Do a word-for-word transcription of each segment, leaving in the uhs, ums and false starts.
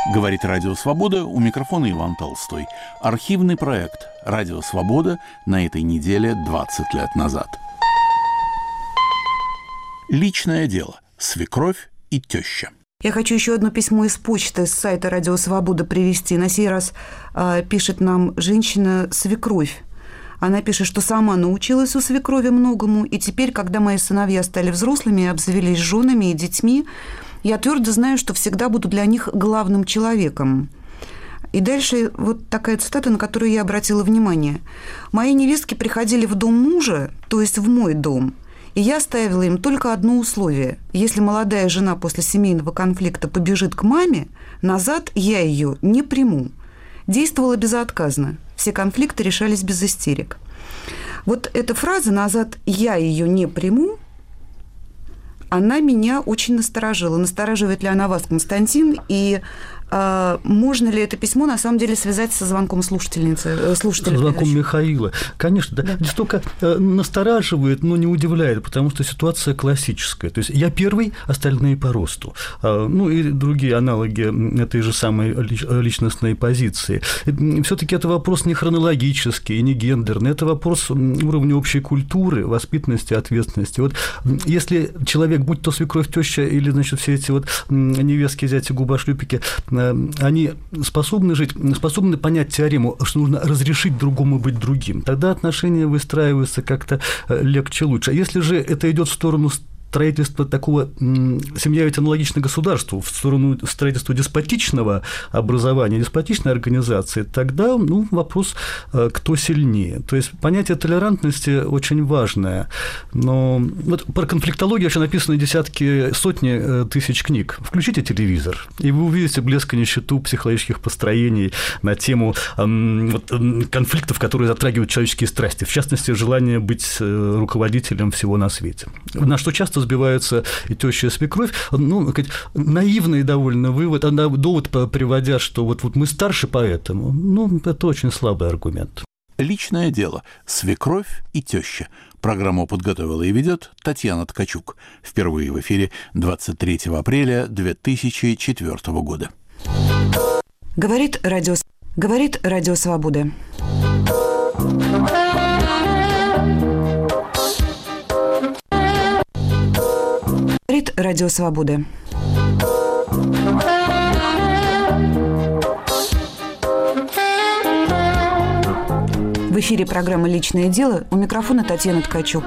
Говорит Радио Свобода, у микрофона Иван Толстой. Архивный проект «Радио Свобода» на этой неделе двадцать лет назад. Личное дело. Свекровь и теща. Я хочу еще одно письмо из почты с сайта «Радио Свобода» привести. На сей раз э, пишет нам женщина-свекровь. Она пишет, что сама научилась у свекрови многому, и теперь, когда мои сыновья стали взрослыми, обзавелись женами и детьми, я твердо знаю, что всегда буду для них главным человеком. И дальше вот такая цитата, на которую я обратила внимание. «Мои невестки приходили в дом мужа, то есть в мой дом, и я ставила им только одно условие. Если молодая жена после семейного конфликта побежит к маме, назад я ее не приму». Действовала безотказно. Все конфликты решались без истерик. Вот эта фраза «назад я ее не приму», она меня очень насторожила. Настораживает ли она вас, Константин? И а, можно ли это письмо на самом деле связать со звонком слушательницы? Слушателя, со звонком Михаила. Конечно, да. Да. Столько настораживает, но не удивляет, потому что ситуация классическая. То есть я первый, остальные по росту. Ну и другие аналоги этой же самой личностной позиции. Все-таки это вопрос не хронологический и не гендерный. Это вопрос уровня общей культуры, воспитанности, ответственности. Вот если человек, будь то свекровь, теща или, значит, все эти вот невестки, зяти, губошлюпики, они способны жить, способны понять теорему, что нужно разрешить другому быть другим, тогда отношения выстраиваются как-то легче, лучше. А если же это идет в сторону строительство такого, семья ведь аналогична государству, в сторону строительства деспотичного образования, деспотичной организации, тогда ну, вопрос, кто сильнее. То есть понятие толерантности очень важное. Но вот про конфликтологию вообще написаны десятки, сотни тысяч книг. Включите телевизор, и вы увидите блеск и нищету психологических построений на тему вот, конфликтов, которые затрагивают человеческие страсти, в частности, желание быть руководителем всего на свете. На что часто сбиваются и теща, и свекровь, ну, наивный довольно вывод, она довод приводя, что вот, вот мы старше поэтому, ну, это очень слабый аргумент. Личное дело. Свекровь и теща. Программу подготовила и ведет Татьяна Ткачук. Впервые в эфире двадцать третьего апреля две тысячи четвёртого года. Говорит радио, говорит радио Свобода. Говорит радио Свобода. В эфире программа «Личное дело». У микрофона Татьяна Ткачук.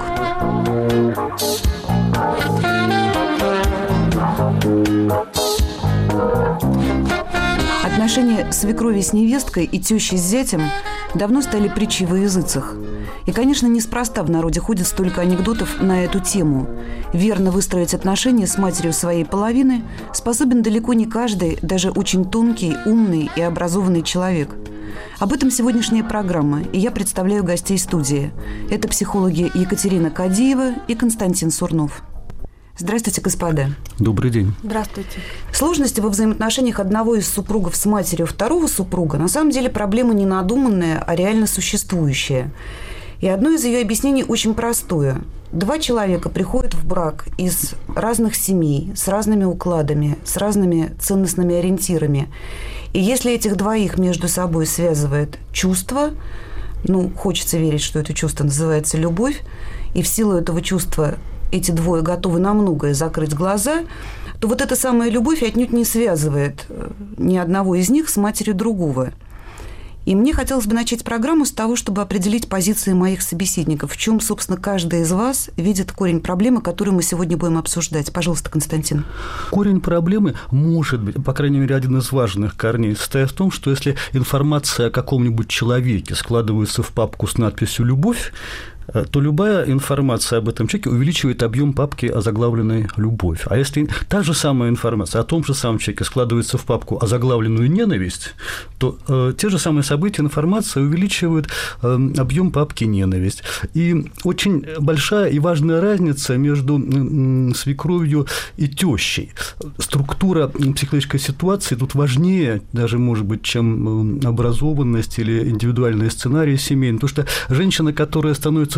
Отношения свекрови с невесткой и тещи с зятем давно стали притчей во языцах. И, конечно, неспроста в народе ходит столько анекдотов на эту тему. Верно выстроить отношения с матерью своей половины способен далеко не каждый, даже очень тонкий, умный и образованный человек. Об этом сегодняшняя программа, и я представляю гостей студии. Это психологи Екатерина Кадиева и Константин Сурнов. Здравствуйте, господа. Добрый день. Здравствуйте. Сложности во взаимоотношениях одного из супругов с матерью второго супруга на самом деле проблема не надуманная, а реально существующая. И одно из ее объяснений очень простое. Два человека приходят в брак из разных семей, с разными укладами, с разными ценностными ориентирами. И если этих двоих между собой связывает чувство, ну, хочется верить, что это чувство называется любовь, и в силу этого чувства эти двое готовы на многое закрыть глаза, то вот эта самая любовь отнюдь не связывает ни одного из них с матерью другого. И мне хотелось бы начать программу с того, чтобы определить позиции моих собеседников. В чем, собственно, каждый из вас видит корень проблемы, которую мы сегодня будем обсуждать. Пожалуйста, Константин. Корень проблемы может быть, по крайней мере, один из важных корней, состоит в том, что если информация о каком-нибудь человеке складывается в папку с надписью «Любовь», то любая информация об этом человеке увеличивает объем папки, озаглавленной «Любовь». А если та же самая информация о том же самом человеке складывается в папку, озаглавленную «Ненависть», то э, те же самые события, информация увеличивают э, объем папки «Ненависть». И очень большая и важная разница между э, свекровью и тещей. Структура психологической ситуации тут важнее даже, может быть, чем образованность или индивидуальные сценарии семейные, потому что женщина, которая становится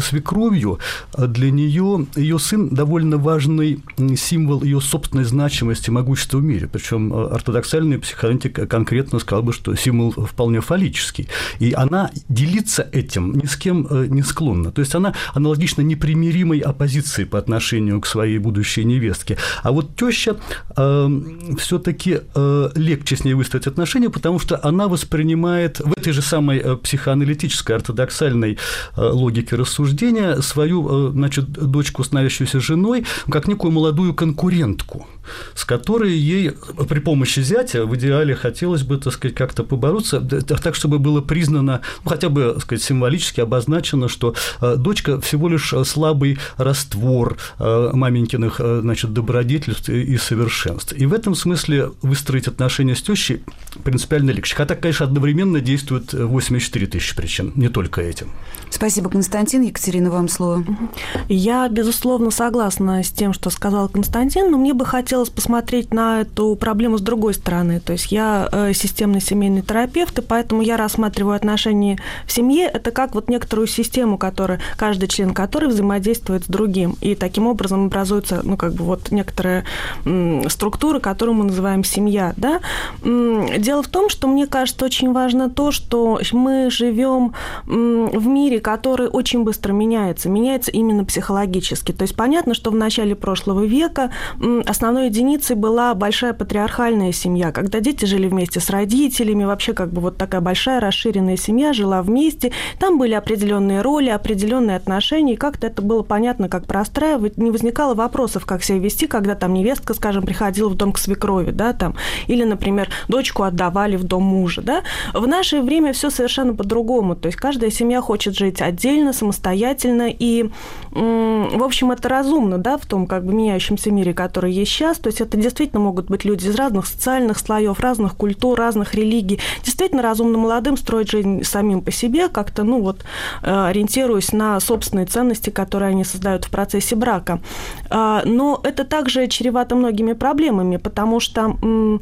свекровью, для нее ее сын довольно важный символ ее собственной значимости, могущества в мире. Причем ортодоксальная психоаналитика конкретно сказала бы, что символ вполне фаллический. И она делиться этим ни с кем не склонна. То есть она аналогично непримиримой оппозиции по отношению к своей будущей невестке. А вот теща э, все-таки э, легче с ней выстроить отношения, потому что она воспринимает в этой же самой психоаналитической ортодоксальной логике рассуждения свою, значит, дочку, становящуюся женой, как некую молодую конкурентку, с которой ей при помощи зятя в идеале хотелось бы, так сказать, как-то побороться, так, чтобы было признано, ну, хотя бы, так сказать, символически обозначено, что дочка всего лишь слабый раствор маменькиных, значит, добродетельств и совершенств. И в этом смысле выстроить отношения с тещей принципиально легче. Хотя, конечно, одновременно действует восемьдесят четыре тысячи причин, не только этим. Спасибо, Константин. Екатерина, вам слово. Я, безусловно, согласна с тем, что сказал Константин, но мне бы хотелось посмотреть на эту проблему с другой стороны. То есть я системный семейный терапевт, и поэтому я рассматриваю отношения в семье это как вот некоторую систему, которая, каждый член которой взаимодействует с другим. И таким образом образуется, ну, как бы вот некоторая м, структура, которую мы называем семья. Да? Дело в том, что мне кажется очень важно то, что мы живем в мире, который очень быстро меняется, меняется именно психологически. То есть понятно, что в начале прошлого века основной единицей была большая патриархальная семья, когда дети жили вместе с родителями, вообще как бы вот такая большая расширенная семья жила вместе, там были определенные роли, определенные отношения, и как-то это было понятно, как простраивать, не возникало вопросов, как себя вести, когда там невестка, скажем, приходила в дом к свекрови, да, там, или, например, дочку отдавали в дом мужа, да. В наше время все совершенно по-другому, то есть каждая семья хочет жить отдельно, самостоятельно, и, в общем, это разумно, да, в том как бы меняющемся мире, который есть сейчас, то есть это действительно могут быть люди из разных социальных слоев, разных культур, разных религий, действительно разумно молодым строить жизнь самим по себе, как-то, ну вот, ориентируясь на собственные ценности, которые они создают в процессе брака. Но это также чревато многими проблемами, потому что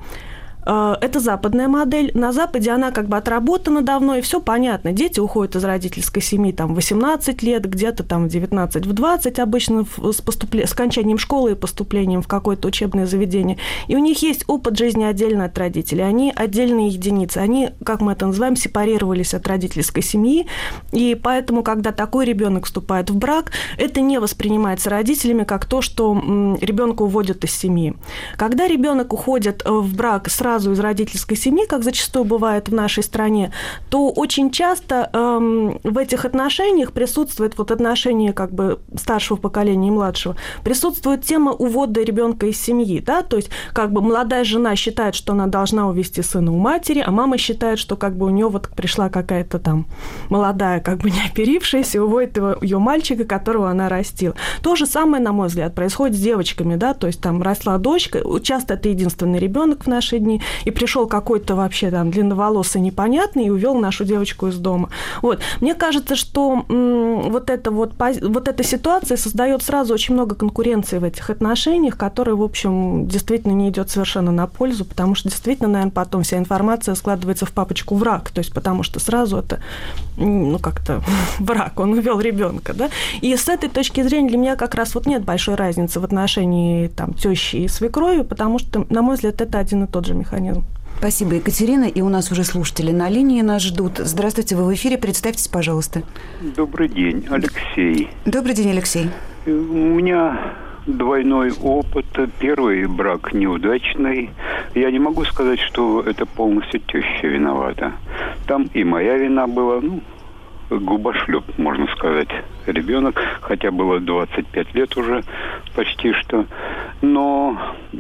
это западная модель. На Западе она как бы отработана давно, и все понятно. Дети уходят из родительской семьи там, в восемнадцать лет, где-то там в девятнадцать, в двадцать обычно с, поступле... с окончанием школы и поступлением в какое-то учебное заведение. И у них есть опыт жизни отдельно от родителей. Они отдельные единицы. Они, как мы это называем, сепарировались от родительской семьи. И поэтому, когда такой ребенок вступает в брак, это не воспринимается родителями как то, что ребенка уводят из семьи. Когда ребенок уходит в брак сразу из родительской семьи, как зачастую бывает в нашей стране, то очень часто эм, в этих отношениях присутствует вот отношение как бы старшего поколения и младшего, присутствует тема увода ребенка из семьи, да, то есть как бы молодая жена считает, что она должна увести сына у матери, а мама считает, что как бы у нее вот пришла какая-то там молодая, как бы не оперившаяся, и уводит его, ее мальчика, которого она растила. То же самое, на мой взгляд, происходит с девочками, да, то есть там росла дочка, часто это единственный ребенок в наши дни, и пришел какой-то вообще там длинноволосый непонятный и увел нашу девочку из дома. Вот. Мне кажется, что м, вот, эта вот, вот эта ситуация создает сразу очень много конкуренции в этих отношениях, которая, в общем, действительно не идет совершенно на пользу, потому что действительно, наверное, потом вся информация складывается в папочку враг, то есть потому что сразу это, ну, как-то враг, он увел ребенка, да. И с этой точки зрения для меня как раз вот нет большой разницы в отношении там тещи и свекрови, потому что, на мой взгляд, это один и тот же механизм. Спасибо, Екатерина. И у нас уже слушатели на линии нас ждут. Здравствуйте, вы в эфире. Представьтесь, пожалуйста. Добрый день, Алексей. Добрый день, Алексей. У меня двойной опыт. Первый брак неудачный. Я не могу сказать, что это полностью теща виновата. Там и моя вина была, ну, губошлеп, можно сказать, ребенок, хотя было двадцать пять лет уже почти что. Но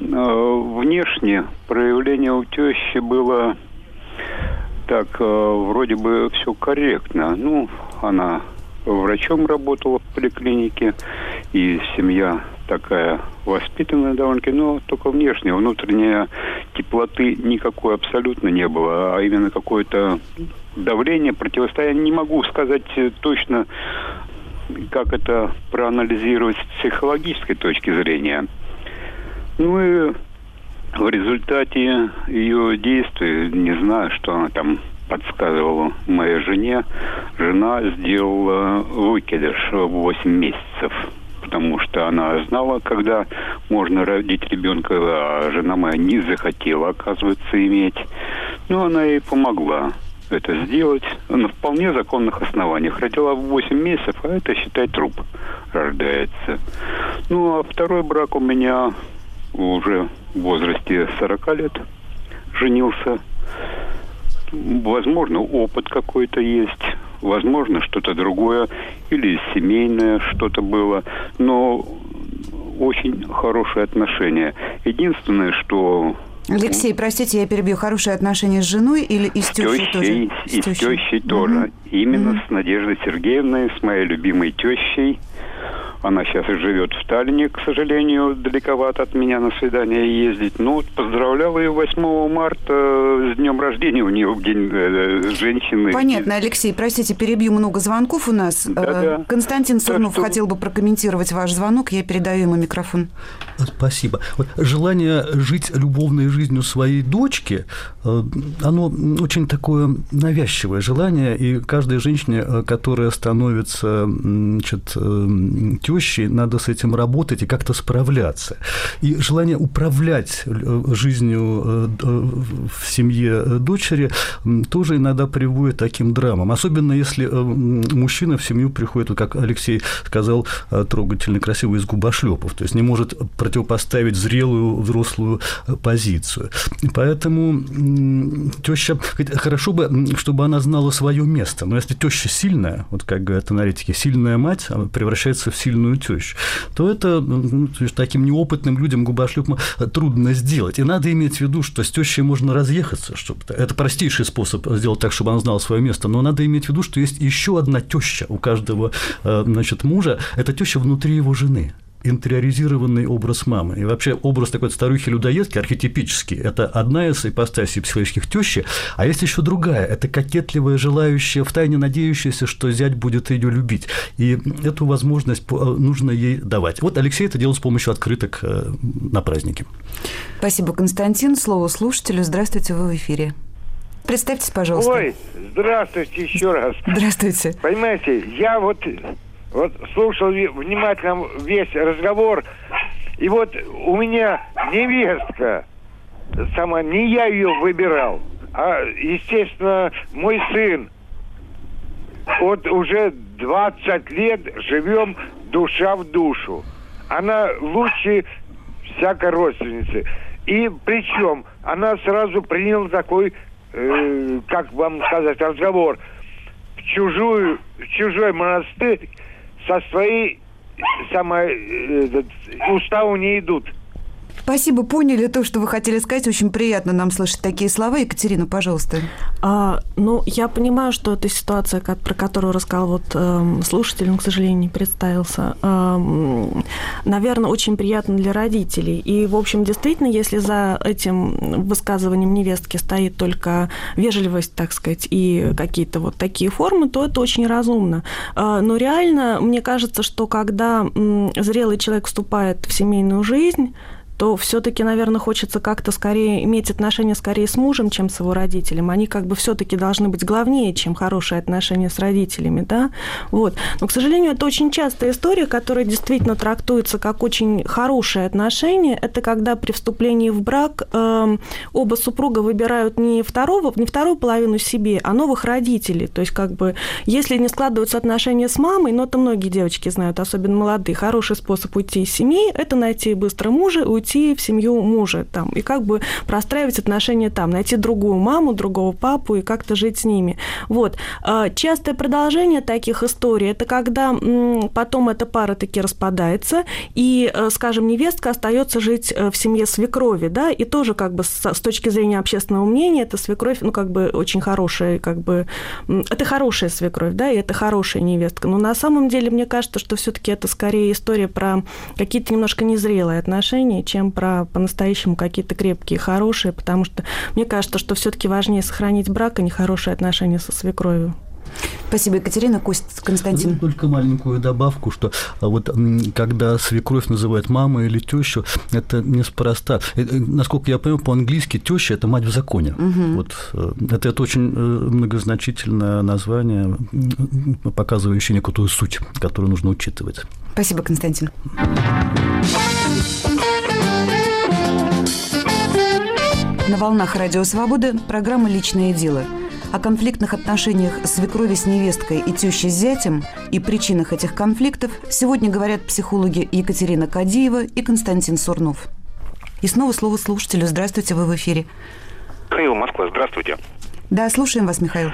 э, внешне проявление у тещи было так, э, вроде бы все корректно. Ну, она врачом работала в поликлинике, и семья такая воспитанная довольно-таки, но только внешне, внутренней теплоты никакой абсолютно не было, а именно какое-то давление, противостояние. Не могу сказать точно, как это проанализировать с психологической точки зрения. Ну и в результате ее действий, не знаю, что она там подсказывал моей жене, жена сделала выкидыш в восемь месяцев. Потому что она знала, когда можно родить ребенка, а жена моя не захотела, оказывается, иметь. Но она ей помогла это сделать на вполне законных основаниях. Родила в восемь месяцев, а это, считай, труп рождается. Ну, а второй брак у меня уже в возрасте сорок лет женился. Возможно, опыт какой-то есть. Возможно, что-то другое, или семейное что-то было, но очень хорошие отношения. Единственное, что... Алексей, простите, я перебью. Хорошие отношения с женой или и с, с тещей тоже? И с тещей, тещей тоже. Mm-hmm. Именно mm-hmm. с Надеждой Сергеевной, с моей любимой тещей. Она сейчас и живет в Таллине, к сожалению, далековато от меня на свидание ездить. Ну, вот поздравляла ее восьмого марта с днем рождения у нее, в день э, женщины. Понятно, Алексей, простите, перебью, много звонков у нас. Да-да. Константин Сурнов что... хотел бы прокомментировать ваш звонок, я передаю ему микрофон. Спасибо. Вот желание жить любовной жизнью своей дочки, оно очень такое навязчивое желание, и каждой женщине, которая становится, значит, тещей, надо с этим работать и как-то справляться. И желание управлять жизнью в семье дочери тоже иногда приводит к таким драмам. Особенно если мужчина в семью приходит, как Алексей сказал, трогательно красиво из губошлепов, то есть не может противопоставить зрелую взрослую позицию. Поэтому теща, хорошо бы, чтобы она знала свое место. Но если теща сильная, вот как говорят аналитики, сильная мать превращается в сильную тещу, то это ну, таким неопытным людям губошлепом трудно сделать. И надо иметь в виду, что с тещей можно разъехаться, чтобы это простейший способ сделать так, чтобы она знала свое место. Но надо иметь в виду, что есть еще одна теща у каждого, значит, мужа. Это теща внутри его жены. Интериоризированный образ мамы. И вообще образ такой старухи-людоедки, архетипический, это одна из ипостасей психологических тещи, а есть еще другая, это кокетливая, желающая, втайне надеющаяся, что зять будет ее любить. И эту возможность нужно ей давать. Вот Алексей это делал с помощью открыток на праздники. Спасибо, Константин. Слово слушателю. Здравствуйте, вы в эфире. Представьтесь, пожалуйста. Ой, здравствуйте еще раз. Здравствуйте. Понимаете, я вот... Вот слушал внимательно весь разговор, и вот у меня невестка, сама, не я ее выбирал, а, естественно, мой сын. Вот уже двадцать лет живем душа в душу. Она лучше всякой родственницы. И причем она сразу приняла такой, э, как вам сказать, разговор в чужую, в чужой монастырь. Со своей самой э, уставу не идут. Спасибо, поняли то, что вы хотели сказать. Очень приятно нам слышать такие слова. Екатерина, пожалуйста. А, ну, я понимаю, что эта ситуация, как, про которую рассказал вот, э, слушатель, он, к сожалению, не представился, э, наверное, очень приятно для родителей. И, в общем, действительно, если за этим высказыванием невестки стоит только вежливость, так сказать, и какие-то вот такие формы, то это очень разумно. Э, но реально, мне кажется, что когда э, зрелый человек вступает в семейную жизнь, то все-таки, наверное, хочется как-то скорее иметь отношения скорее с мужем, чем с его родителем. Они как бы все-таки должны быть главнее, чем хорошие отношения с родителями, да. Вот. Но, к сожалению, это очень частая история, которая действительно трактуется как очень хорошие отношения. Это когда при вступлении в брак э, оба супруга выбирают не второго, не вторую половину себе, а новых родителей. То есть, как бы, если не складываются отношения с мамой, но это многие девочки знают, особенно молодые, хороший способ уйти из семьи – это найти быстро мужа, уйти в семью мужа там, и как бы простраивать отношения там, найти другую маму, другого папу и как-то жить с ними. Вот. Частое продолжение таких историй – это когда потом эта пара таки распадается, и, скажем, невестка остается жить в семье свекрови, да, и тоже как бы с, с точки зрения общественного мнения эта свекровь, ну, как бы очень хорошая, как бы, это хорошая свекровь, да, и это хорошая невестка. Но на самом деле, мне кажется, что все-таки это скорее история про какие-то немножко незрелые отношения, чем про по-настоящему какие-то крепкие, хорошие, потому что мне кажется, что все-таки важнее сохранить брак, а не хорошие отношения со свекровью. Спасибо, Екатерина. Кость, Константин. Только маленькую добавку, что вот когда свекровь называют мамой или тещу, это неспроста. Насколько я понимаю, по-английски теща – это мать в законе. Угу. Вот, это, это очень многозначительное название, показывающее некую суть, которую нужно учитывать. Спасибо, Константин. На волнах Радио Свобода программа «Личное дело». О конфликтных отношениях свекрови с невесткой и тещи с зятем и причинах этих конфликтов сегодня говорят психологи Екатерина Кадиева и Константин Сурнов. И снова слово слушателю. Здравствуйте, вы в эфире. Михаил, Москва, здравствуйте. Да, слушаем вас, Михаил.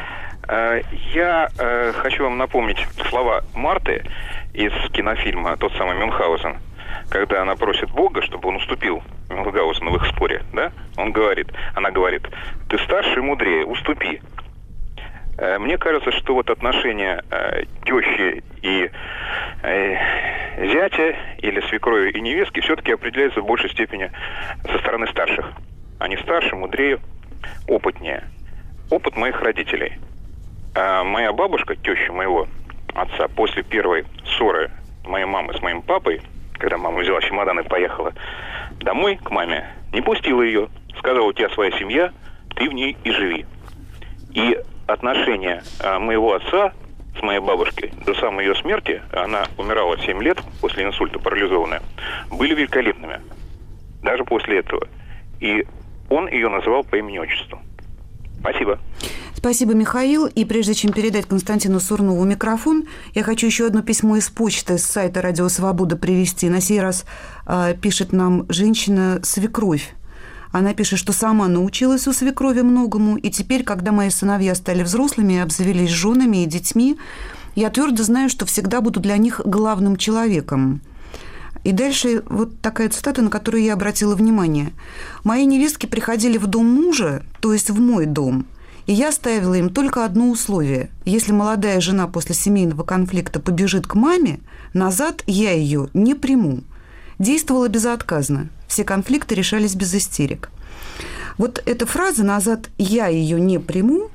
Я э, хочу вам напомнить слова Марты из кинофильма «Тот самый Мюнхгаузен», когда она просит Бога, чтобы он уступил Мюнхгаузену в их споре, да? Он говорит, она говорит: «Ты старше и мудрее, уступи». Мне кажется, что вот отношения э, тещи и э, зятя или свекрови и невестки все-таки определяются в большей степени со стороны старших. Они старше, мудрее, опытнее. Опыт моих родителей. А моя бабушка, теща моего отца, после первой ссоры моей мамы с моим папой, когда мама взяла чемодан и поехала домой к маме, не пустила ее. Сказала: у тебя своя семья, ты в ней и живи. И отношения а, моего отца с моей бабушкой до самой ее смерти, она умирала в семь лет после инсульта, парализованная, были великолепными. Даже после этого. И он ее называл по имени-отчеству. Спасибо. Спасибо, Михаил. И прежде чем передать Константину Сурнову микрофон, я хочу еще одно письмо из почты с сайта «Радио Свобода» привести. На сей раз э, пишет нам женщина-свекровь. Она пишет, что сама научилась у свекрови многому, и теперь, когда мои сыновья стали взрослыми, обзавелись женами и детьми, я твердо знаю, что всегда буду для них главным человеком. И дальше вот такая цитата, на которую я обратила внимание. «Мои невестки приходили в дом мужа, то есть в мой дом, и я ставила им только одно условие. Если молодая жена после семейного конфликта побежит к маме, назад я ее не приму». Действовала безотказно. Все конфликты решались без истерик. Вот эта фраза «назад я ее не приму»,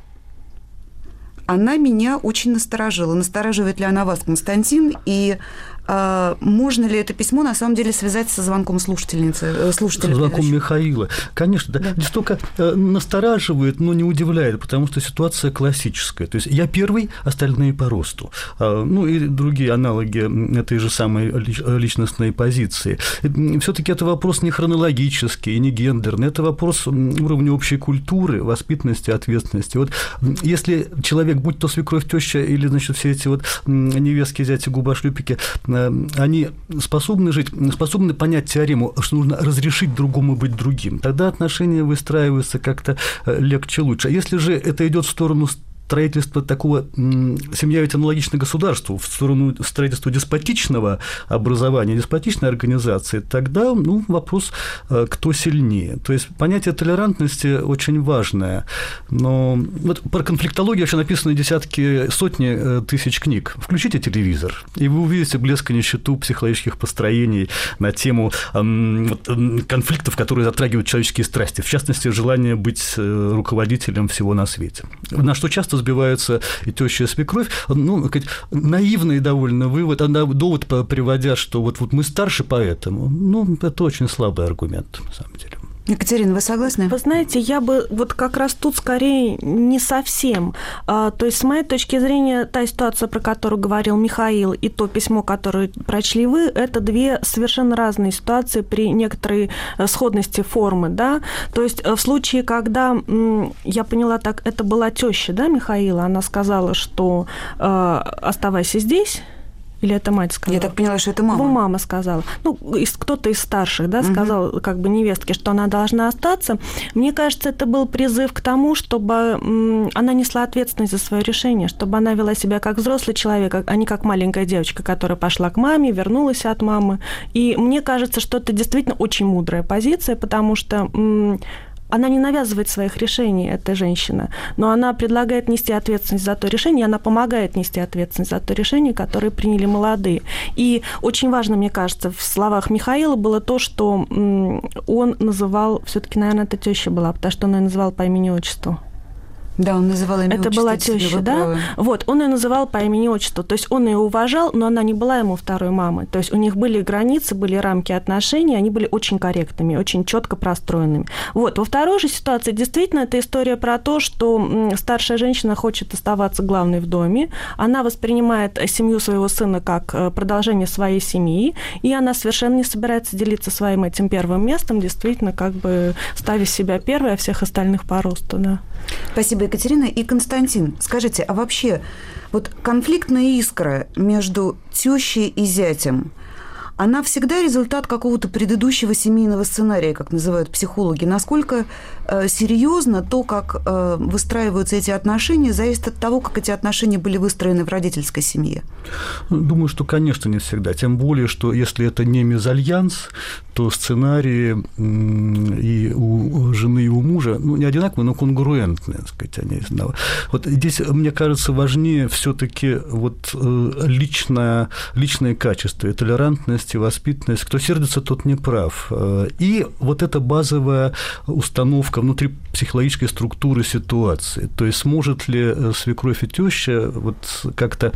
она меня очень насторожила. Настораживает ли она вас, Константин? И а, можно ли это письмо на самом деле связать со звонком слушательницы? Слушателя, со звонком Михаила. Конечно, да. да. Здесь только настораживает, но не удивляет, потому что ситуация классическая. То есть я первый, остальные по росту. Ну и другие аналоги этой же самой личностной позиции. Все-таки это вопрос не хронологический, не гендерный. Это вопрос уровня общей культуры, воспитанности, ответственности. Вот если человек, будь то свекровь, теща или, значит, все эти вот невестки, зяти, губошлюпики, они способны жить, способны понять теорему, что нужно разрешить другому быть другим, тогда отношения выстраиваются как-то легче, лучше. А если же это идет в сторону строительства такого, семья ведь аналогична государству, в сторону строительства деспотичного образования, деспотичной организации, тогда, ну, вопрос, кто сильнее. То есть понятие толерантности очень важное. Но вот про конфликтологию вообще написаны десятки, сотни тысяч книг. Включите телевизор, и вы увидите блеск и нищету психологических построений на тему конфликтов, которые затрагивают человеческие страсти, в частности, желание быть руководителем всего на свете. На что часто сбиваются и теща, и свекровь, ну, наивный довольно вывод, она довод приводя, что вот, вот мы старше поэтому, ну, это очень слабый аргумент, на самом деле. Екатерина, вы согласны? Вы знаете, я бы вот как раз тут скорее не совсем. А, то есть, с моей точки зрения, та ситуация, про которую говорил Михаил, и то письмо, которое прочли вы, это две совершенно разные ситуации при некоторой сходности формы, да. То есть, в случае, когда, я поняла так, это была теща, да, Михаила, она сказала, что э, оставайся здесь. Или это мать сказала? Я так поняла, что это мама. Ну, мама сказала. Ну, кто-то из старших, да, сказал, угу. как бы невестке, что она должна остаться. Мне кажется, это был призыв к тому, чтобы она несла ответственность за свое решение, чтобы она вела себя как взрослый человек, а не как маленькая девочка, которая пошла к маме, вернулась от мамы. И мне кажется, что это действительно очень мудрая позиция, потому что она не навязывает своих решений, эта женщина, но она предлагает нести ответственность за то решение, она помогает нести ответственность за то решение, которое приняли молодые. И очень важно, мне кажется, в словах Михаила было то, что он называл, все-таки, наверное, это теща была, потому что он ее называл по имени-отчеству. Да, он называл имя Это была теща, да? Правы. Вот, он ее называл по имени-отчеству. То есть он ее уважал, но она не была ему второй мамой. То есть у них были границы, были рамки отношений, они были очень корректными, очень четко простроенными. Вот. Во второй же ситуации действительно это история про то, что старшая женщина хочет оставаться главной в доме, она воспринимает семью своего сына как продолжение своей семьи, и она совершенно не собирается делиться своим этим первым местом, действительно, как бы ставя себя первой, а всех остальных по росту, да. Спасибо, Екатерина. И Константин, скажите, а вообще вот конфликтная искра между тещей и зятем, она всегда результат какого-то предыдущего семейного сценария, как называют психологи. Насколько э, серьезно то, как э, выстраиваются эти отношения, зависит от того, как эти отношения были выстроены в родительской семье? Думаю, что, конечно, не всегда. Тем более, что если это не мезальянс, то сценарии и у жены, и у мужа, ну, не одинаковые, но конгруентные, так сказать, они. Вот здесь, мне кажется, важнее все-таки вот личное, личные качества, и толерантность, и воспитанность. Кто сердится, тот не прав. И вот эта базовая установка внутри психологической структуры ситуации. То есть сможет ли свекровь и теща вот как-то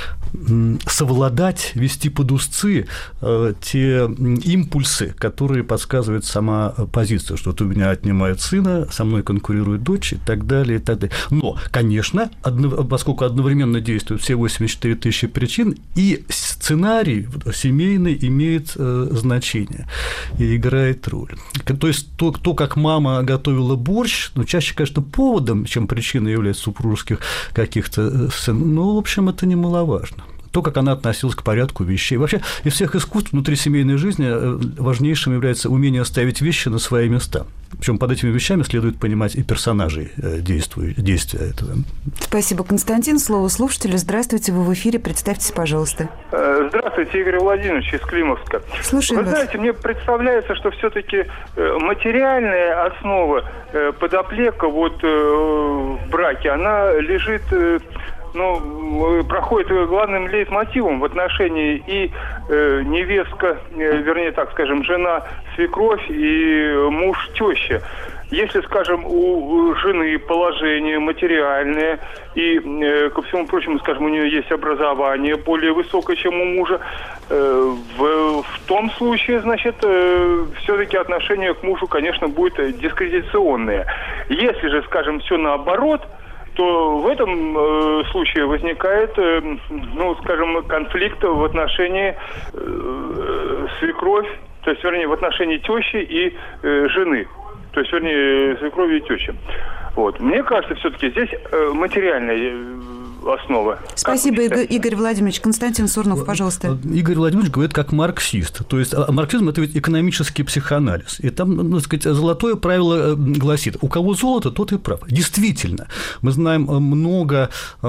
совладать, вести под узцы те импульсы, которые подсказывает сама позиция, что вот у меня отнимают сына, со мной конкурирует дочь и так далее, и так далее. Но, конечно, одно, поскольку одновременно действуют все восемьдесят четыре тысячи причин, и сценарий семейный имеет э, значение и играет роль. То есть то, то, как мама готовила борщ, ну, чаще, конечно, поводом, чем причиной является супружеских каких-то сцен, но, в общем, это немаловажно. То, как она относилась к порядку вещей. Вообще, из всех искусств внутри семейной жизни важнейшим является умение ставить вещи на свои места. Причем под этими вещами следует понимать и персонажей действия этого. Спасибо, Константин. Слово слушателю. Здравствуйте, вы в эфире. Представьтесь, пожалуйста. Здравствуйте, Игорь Владимирович из Климовска. Слушаем Вы вас. знаете, мне представляется, что все-таки материальная основа, подоплека вот в браке, она лежит... ну, проходит главным лейтмотивом в отношении и э, невестка, э, вернее, так скажем, жена, свекровь и муж, теща. Если, скажем, у жены положение материальное и, э, ко всему прочему, скажем, у нее есть образование более высокое, чем у мужа, э, в, в том случае, значит, э, все-таки отношение к мужу, конечно, будет дискредитационное. Если же, скажем, все наоборот, то в этом э, случае возникает, э, ну, скажем, конфликт в отношении э, свекровь, то есть, вернее, в отношении тещи и э, жены, то есть, вернее, свекрови и тещи. Вот. Мне кажется, все-таки здесь э, материальная основа. Спасибо, Игорь, Игорь Владимирович. Константин Сурнов, пожалуйста. Игорь Владимирович говорит как марксист. То есть марксизм – это ведь экономический психоанализ. И там, ну, так сказать, золотое правило гласит: у кого золото, тот и прав. Действительно, мы знаем много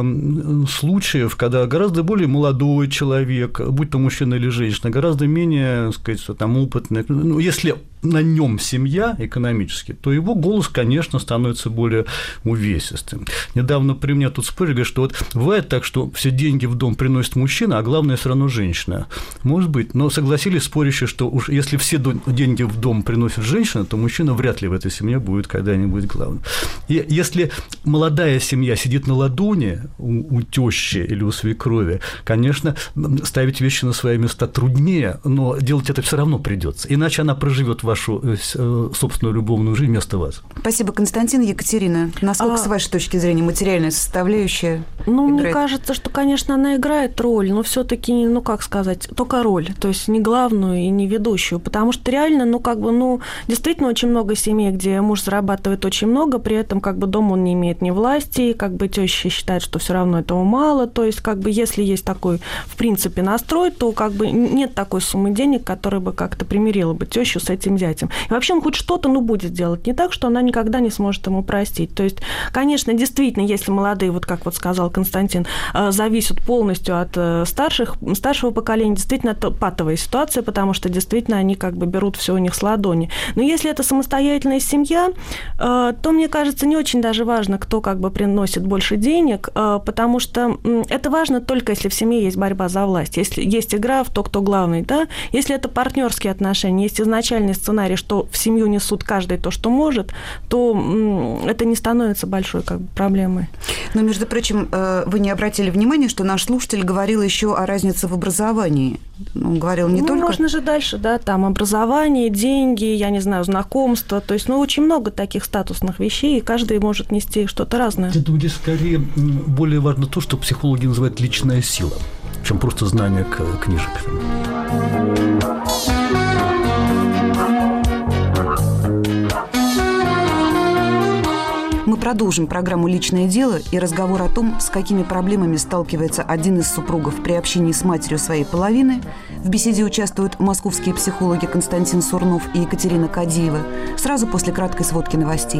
случаев, когда гораздо более молодой человек, будь то мужчина или женщина, гораздо менее, так сказать, там, опытный, ну, если на нем семья экономически, то его голос, конечно, становится более увесистым. Недавно при мне тут спорили, говорят, что вот бывает так, что все деньги в дом приносит мужчина, а главное все равно женщина. Может быть, но согласились спорящие, что уж если все деньги в дом приносит женщина, то мужчина вряд ли в этой семье будет когда-нибудь главным. И если молодая семья сидит на ладони у, у тещи или у свекрови, конечно, ставить вещи на свои места труднее, но делать это все равно придется, иначе она проживет в вашу собственную любовную жизнь вместо вас. Спасибо, Константин. Екатерина, насколько, а... с вашей точки зрения, материальная составляющая Ну, играет? Мне кажется, что, конечно, она играет роль, но все-таки, ну, как сказать, только роль, то есть не главную и не ведущую, потому что реально, ну, как бы, ну, действительно очень много семей, где муж зарабатывает очень много, при этом, как бы, дома он не имеет ни власти, как бы теща считает, что все равно этого мало, то есть, как бы, если есть такой, в принципе, настрой, то, как бы, нет такой суммы денег, которая бы как-то примирила бы тещу с этим зятем. И вообще он хоть что-то, ну, будет делать. Не так, что она никогда не сможет ему простить. То есть, конечно, действительно, если молодые, вот как вот сказал Константин, зависят полностью от старших, старшего поколения, действительно, это патовая ситуация, потому что действительно они как бы берут все у них с ладони. Но если это самостоятельная семья, то, мне кажется, не очень даже важно, кто как бы приносит больше денег, потому что это важно только если в семье есть борьба за власть, если есть игра в то, кто главный, да, если это партнерские отношения, есть изначальный сценарий, сценарий, что в семью несут каждый то, что может, то это не становится большой как бы проблемой. Но, между прочим, вы не обратили внимания, что наш слушатель говорил еще о разнице в образовании. Он говорил не ну, только... можно же дальше, да, там образование, деньги, я не знаю, знакомства, то есть, ну, очень много таких статусных вещей, и каждый может нести что-то разное. Это будет скорее более важно то, что психологи называют личная сила, чем просто знание книжек. Мы продолжим программу «Личное дело» и разговор о том, с какими проблемами сталкивается один из супругов при общении с матерью своей половины. В беседе участвуют московские психологи Константин Сурнов и Екатерина Кадиева. Сразу после краткой сводки новостей.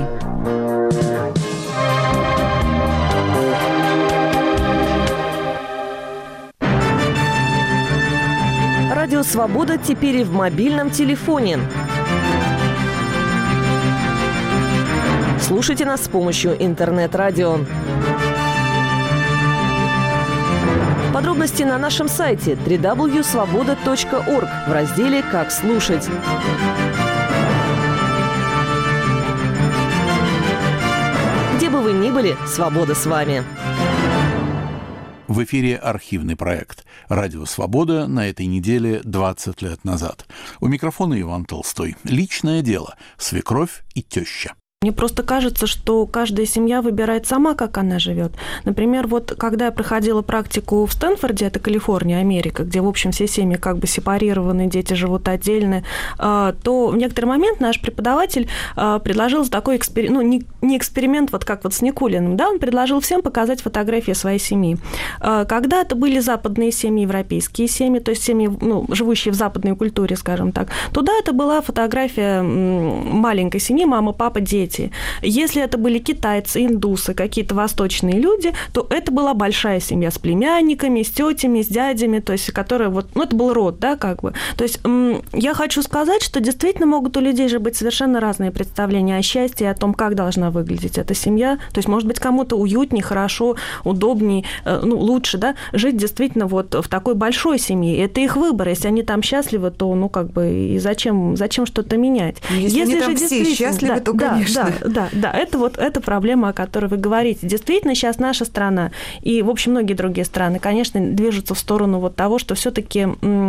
Радио «Свобода» теперь и в мобильном телефоне. Слушайте нас с помощью интернет-радио. Подробности на нашем сайте дабл ю дабл ю дабл ю точка свобода точка орг в разделе «Как слушать». Где бы вы ни были, свобода с вами. В эфире архивный проект «Радио Свобода» на этой неделе двадцать лет назад. У микрофона Иван Толстой. Личное дело. Свекровь и теща. Мне просто кажется, что каждая семья выбирает сама, как она живет. Например, вот когда я проходила практику в Стэнфорде, это Калифорния, Америка, где, в общем, все семьи как бы сепарированы, дети живут отдельно, то в некоторый момент наш преподаватель предложил такой эксперимент, ну, не, не эксперимент, вот как вот с Никулиным, да, он предложил всем показать фотографии своей семьи. Когда это были западные семьи, европейские семьи, то есть семьи, ну, живущие в западной культуре, скажем так, туда это была фотография маленькой семьи, мама, папа, дети. Если это были китайцы, индусы, какие-то восточные люди, то это была большая семья с племянниками, с тетями, с дядями, то есть, которая вот, ну, это был род, да, как бы. То есть я хочу сказать, что действительно могут у людей же быть совершенно разные представления о счастье, о том, как должна выглядеть эта семья. То есть, может быть, кому-то уютнее, хорошо, удобнее, ну, лучше, да, жить действительно вот в такой большой семье. Это их выбор. Если они там счастливы, то, ну, как бы, и зачем, зачем что-то менять? Если, Если они там все счастливы, да, то, да, конечно. Да, да, да, это вот эта проблема, о которой вы говорите. Действительно, сейчас наша страна и, в общем, многие другие страны, конечно, движутся в сторону вот того, что все-таки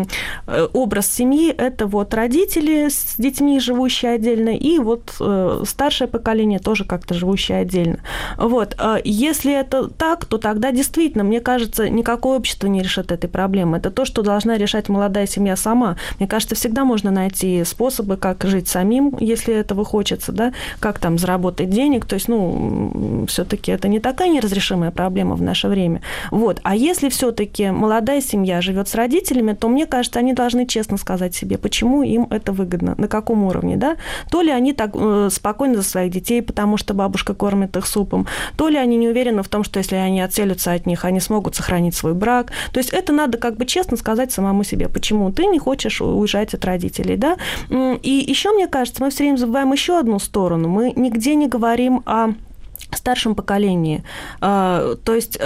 образ семьи – это вот родители с детьми, живущие отдельно, и вот старшее поколение тоже как-то живущее отдельно. Вот. Если это так, то тогда действительно, мне кажется, никакое общество не решит этой проблемы. Это то, что должна решать молодая семья сама. Мне кажется, всегда можно найти способы, как жить самим, если этого хочется, да, как там заработать денег, то есть, ну, все-таки это не такая неразрешимая проблема в наше время. Вот. А если все-таки молодая семья живет с родителями, то, мне кажется, они должны честно сказать себе, почему им это выгодно, на каком уровне, да? То ли они так э, спокойны за своих детей, потому что бабушка кормит их супом, то ли они не уверены в том, что если они отселятся от них, они смогут сохранить свой брак. То есть это надо как бы честно сказать самому себе, почему ты не хочешь уезжать от родителей, да? И еще, мне кажется, мы все время забываем еще одну сторону. Мы нигде не говорим о старшем поколении. То есть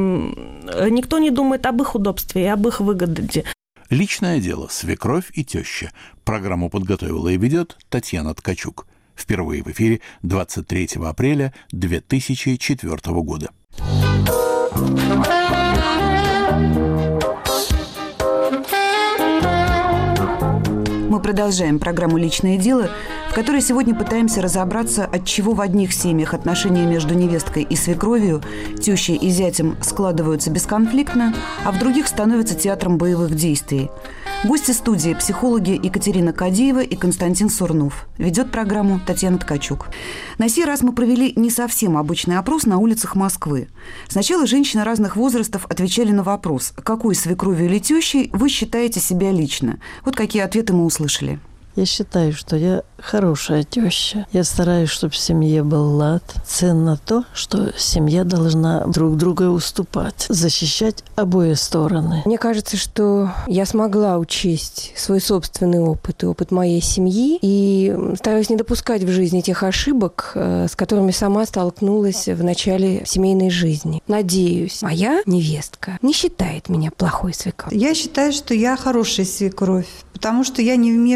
никто не думает об их удобстве и об их выгоде. Личное дело. Свекровь и теща. Программу подготовила и ведет Татьяна Ткачук. Впервые в эфире двадцать третьего апреля две тысячи четвёртого года. Мы продолжаем программу «Личное дело», в которой сегодня пытаемся разобраться, от чего в одних семьях отношения между невесткой и свекровью, тещей и зятем складываются бесконфликтно, а в других становятся театром боевых действий. Гости студии – психологи Екатерина Кадиева и Константин Сурнов. Ведет программу Татьяна Ткачук. На сей раз мы провели не совсем обычный опрос на улицах Москвы. Сначала женщины разных возрастов отвечали на вопрос, какой свекровью или тещей вы считаете себя лично. Вот какие ответы мы услышали. Я считаю, что я хорошая теща. Я стараюсь, чтобы в семье был лад. Ценно то, что семья должна друг друга уступать, защищать обе стороны. Мне кажется, что я смогла учесть свой собственный опыт и опыт моей семьи и стараюсь не допускать в жизни тех ошибок, с которыми сама столкнулась в начале семейной жизни. Надеюсь, моя невестка не считает меня плохой свекровью. Я считаю, что я хорошая свекровь, потому что я не вмешиваюсь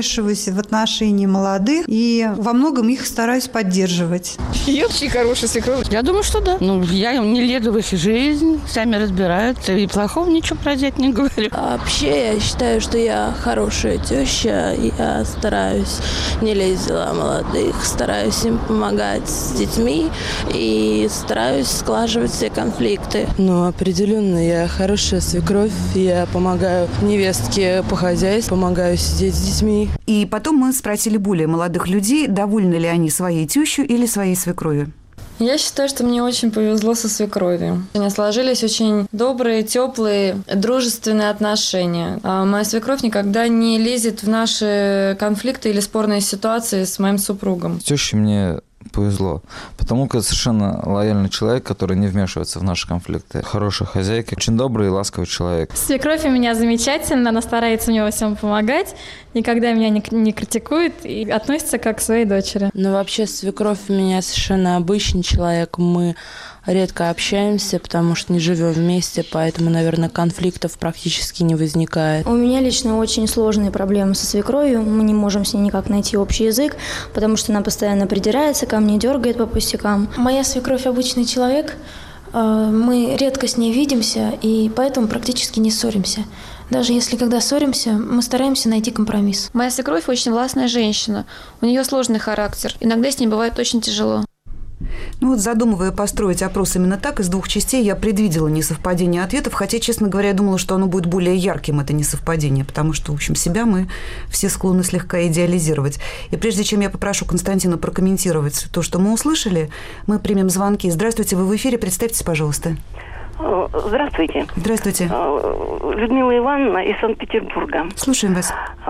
вмешиваюсь в отношения молодых и во многом их стараюсь поддерживать. Я вообще хорошая свекровь. Я думаю, что да. Ну, я не лезу в их жизнь, сами разбираются, и плохого ничего про зять не говорю. А вообще, я считаю, что я хорошая теща, я стараюсь не лезть в дела молодых, стараюсь им помогать с детьми и стараюсь сглаживать все конфликты. Ну, определенно, я хорошая свекровь, я помогаю невестке по хозяйству, помогаю сидеть с детьми. И потом мы спросили более молодых людей, довольны ли они своей тещей или своей свекровью. Я считаю, что мне очень повезло со свекровью. У меня сложились очень добрые, теплые, дружественные отношения. А моя свекровь никогда не лезет в наши конфликты или спорные ситуации с моим супругом. Теща мне повезло, потому как совершенно лояльный человек, который не вмешивается в наши конфликты. Хорошая хозяйка, очень добрый и ласковый человек. Свекровь у меня замечательная, она старается мне во всем помогать, никогда меня не, не критикует и относится как к своей дочери. Ну, вообще, свекровь у меня совершенно обычный человек, мы редко общаемся, потому что не живем вместе, поэтому, наверное, конфликтов практически не возникает. У меня лично очень сложные проблемы со свекровью. Мы не можем с ней никак найти общий язык, потому что она постоянно придирается ко мне, дергает по пустякам. Моя свекровь обычный человек. Мы редко с ней видимся, и поэтому практически не ссоримся. Даже если когда ссоримся, мы стараемся найти компромисс. Моя свекровь очень властная женщина. У нее сложный характер. Иногда с ней бывает очень тяжело. Ну вот, задумывая построить опрос именно так, из двух частей, я предвидела несовпадение ответов, хотя, честно говоря, я думала, что оно будет более ярким, это несовпадение, потому что, в общем, себя мы все склонны слегка идеализировать. И прежде чем я попрошу Константина прокомментировать то, что мы услышали, мы примем звонки. Здравствуйте, вы в эфире, представьтесь, пожалуйста. Здравствуйте. Здравствуйте. Людмила Ивановна из Санкт-Петербурга. Слушаем вас.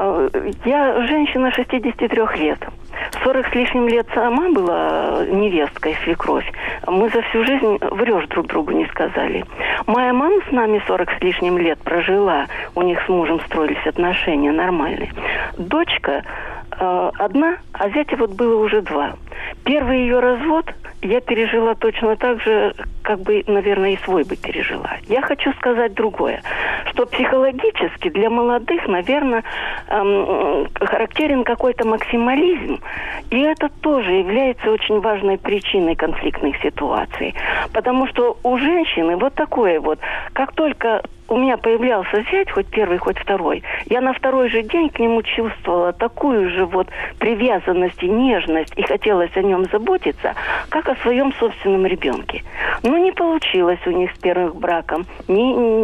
Я женщина шестидесяти трёх лет. сорок с лишним лет сама была невесткой, свекровь. Мы за всю жизнь врёшь друг другу не сказали. Моя мама с нами сорок с лишним лет прожила. У них с мужем строились отношения нормальные. Дочка э, одна, а зятя вот было уже два. Первый ее развод я пережила точно так же, как бы, наверное, и свой бы пережила. Я хочу сказать другое, что психологически для молодых, наверное, эм, характерен какой-то максимализм, и это тоже является очень важной причиной конфликтных ситуаций. Потому что у женщины вот такое вот, как только у меня появлялся зять, хоть первый, хоть второй, я на второй же день к нему чувствовала такую же вот привязанность и нежность, и хотелось о нем заботиться, как о своем собственном ребенке. Но не получилось у них с первым браком. Ни,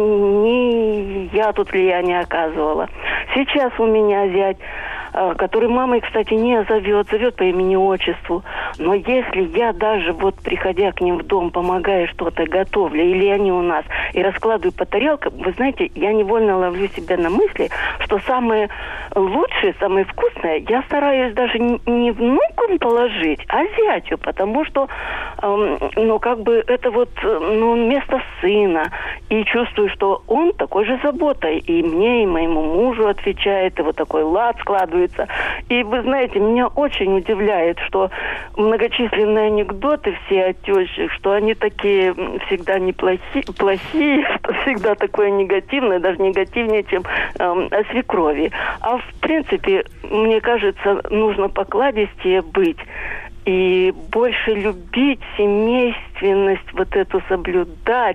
ни я тут влияния оказывала. Сейчас у меня зять, который мамой, кстати, не зовет, зовет по имени-отчеству. Но если я даже вот, приходя к ним в дом, помогаю что-то, готовлю, или они у нас, и раскладываю по тарелкам, вы знаете, я невольно ловлю себя на мысли, что самое лучшее, самое вкусное я стараюсь даже не внукам положить, а зятю, потому что, эм, ну, как бы это вот, ну, место сына. И чувствую, что он такой же заботой и мне, и моему мужу отвечает, и вот такой лад складывает. И вы знаете, меня очень удивляет, что многочисленные анекдоты все о тещах, что они такие всегда неплохие, плохие, что всегда такое негативное, даже негативнее, чем э, о свекрови. А в принципе, мне кажется, нужно покладистее быть и больше любить, семейственность вот эту соблюдать,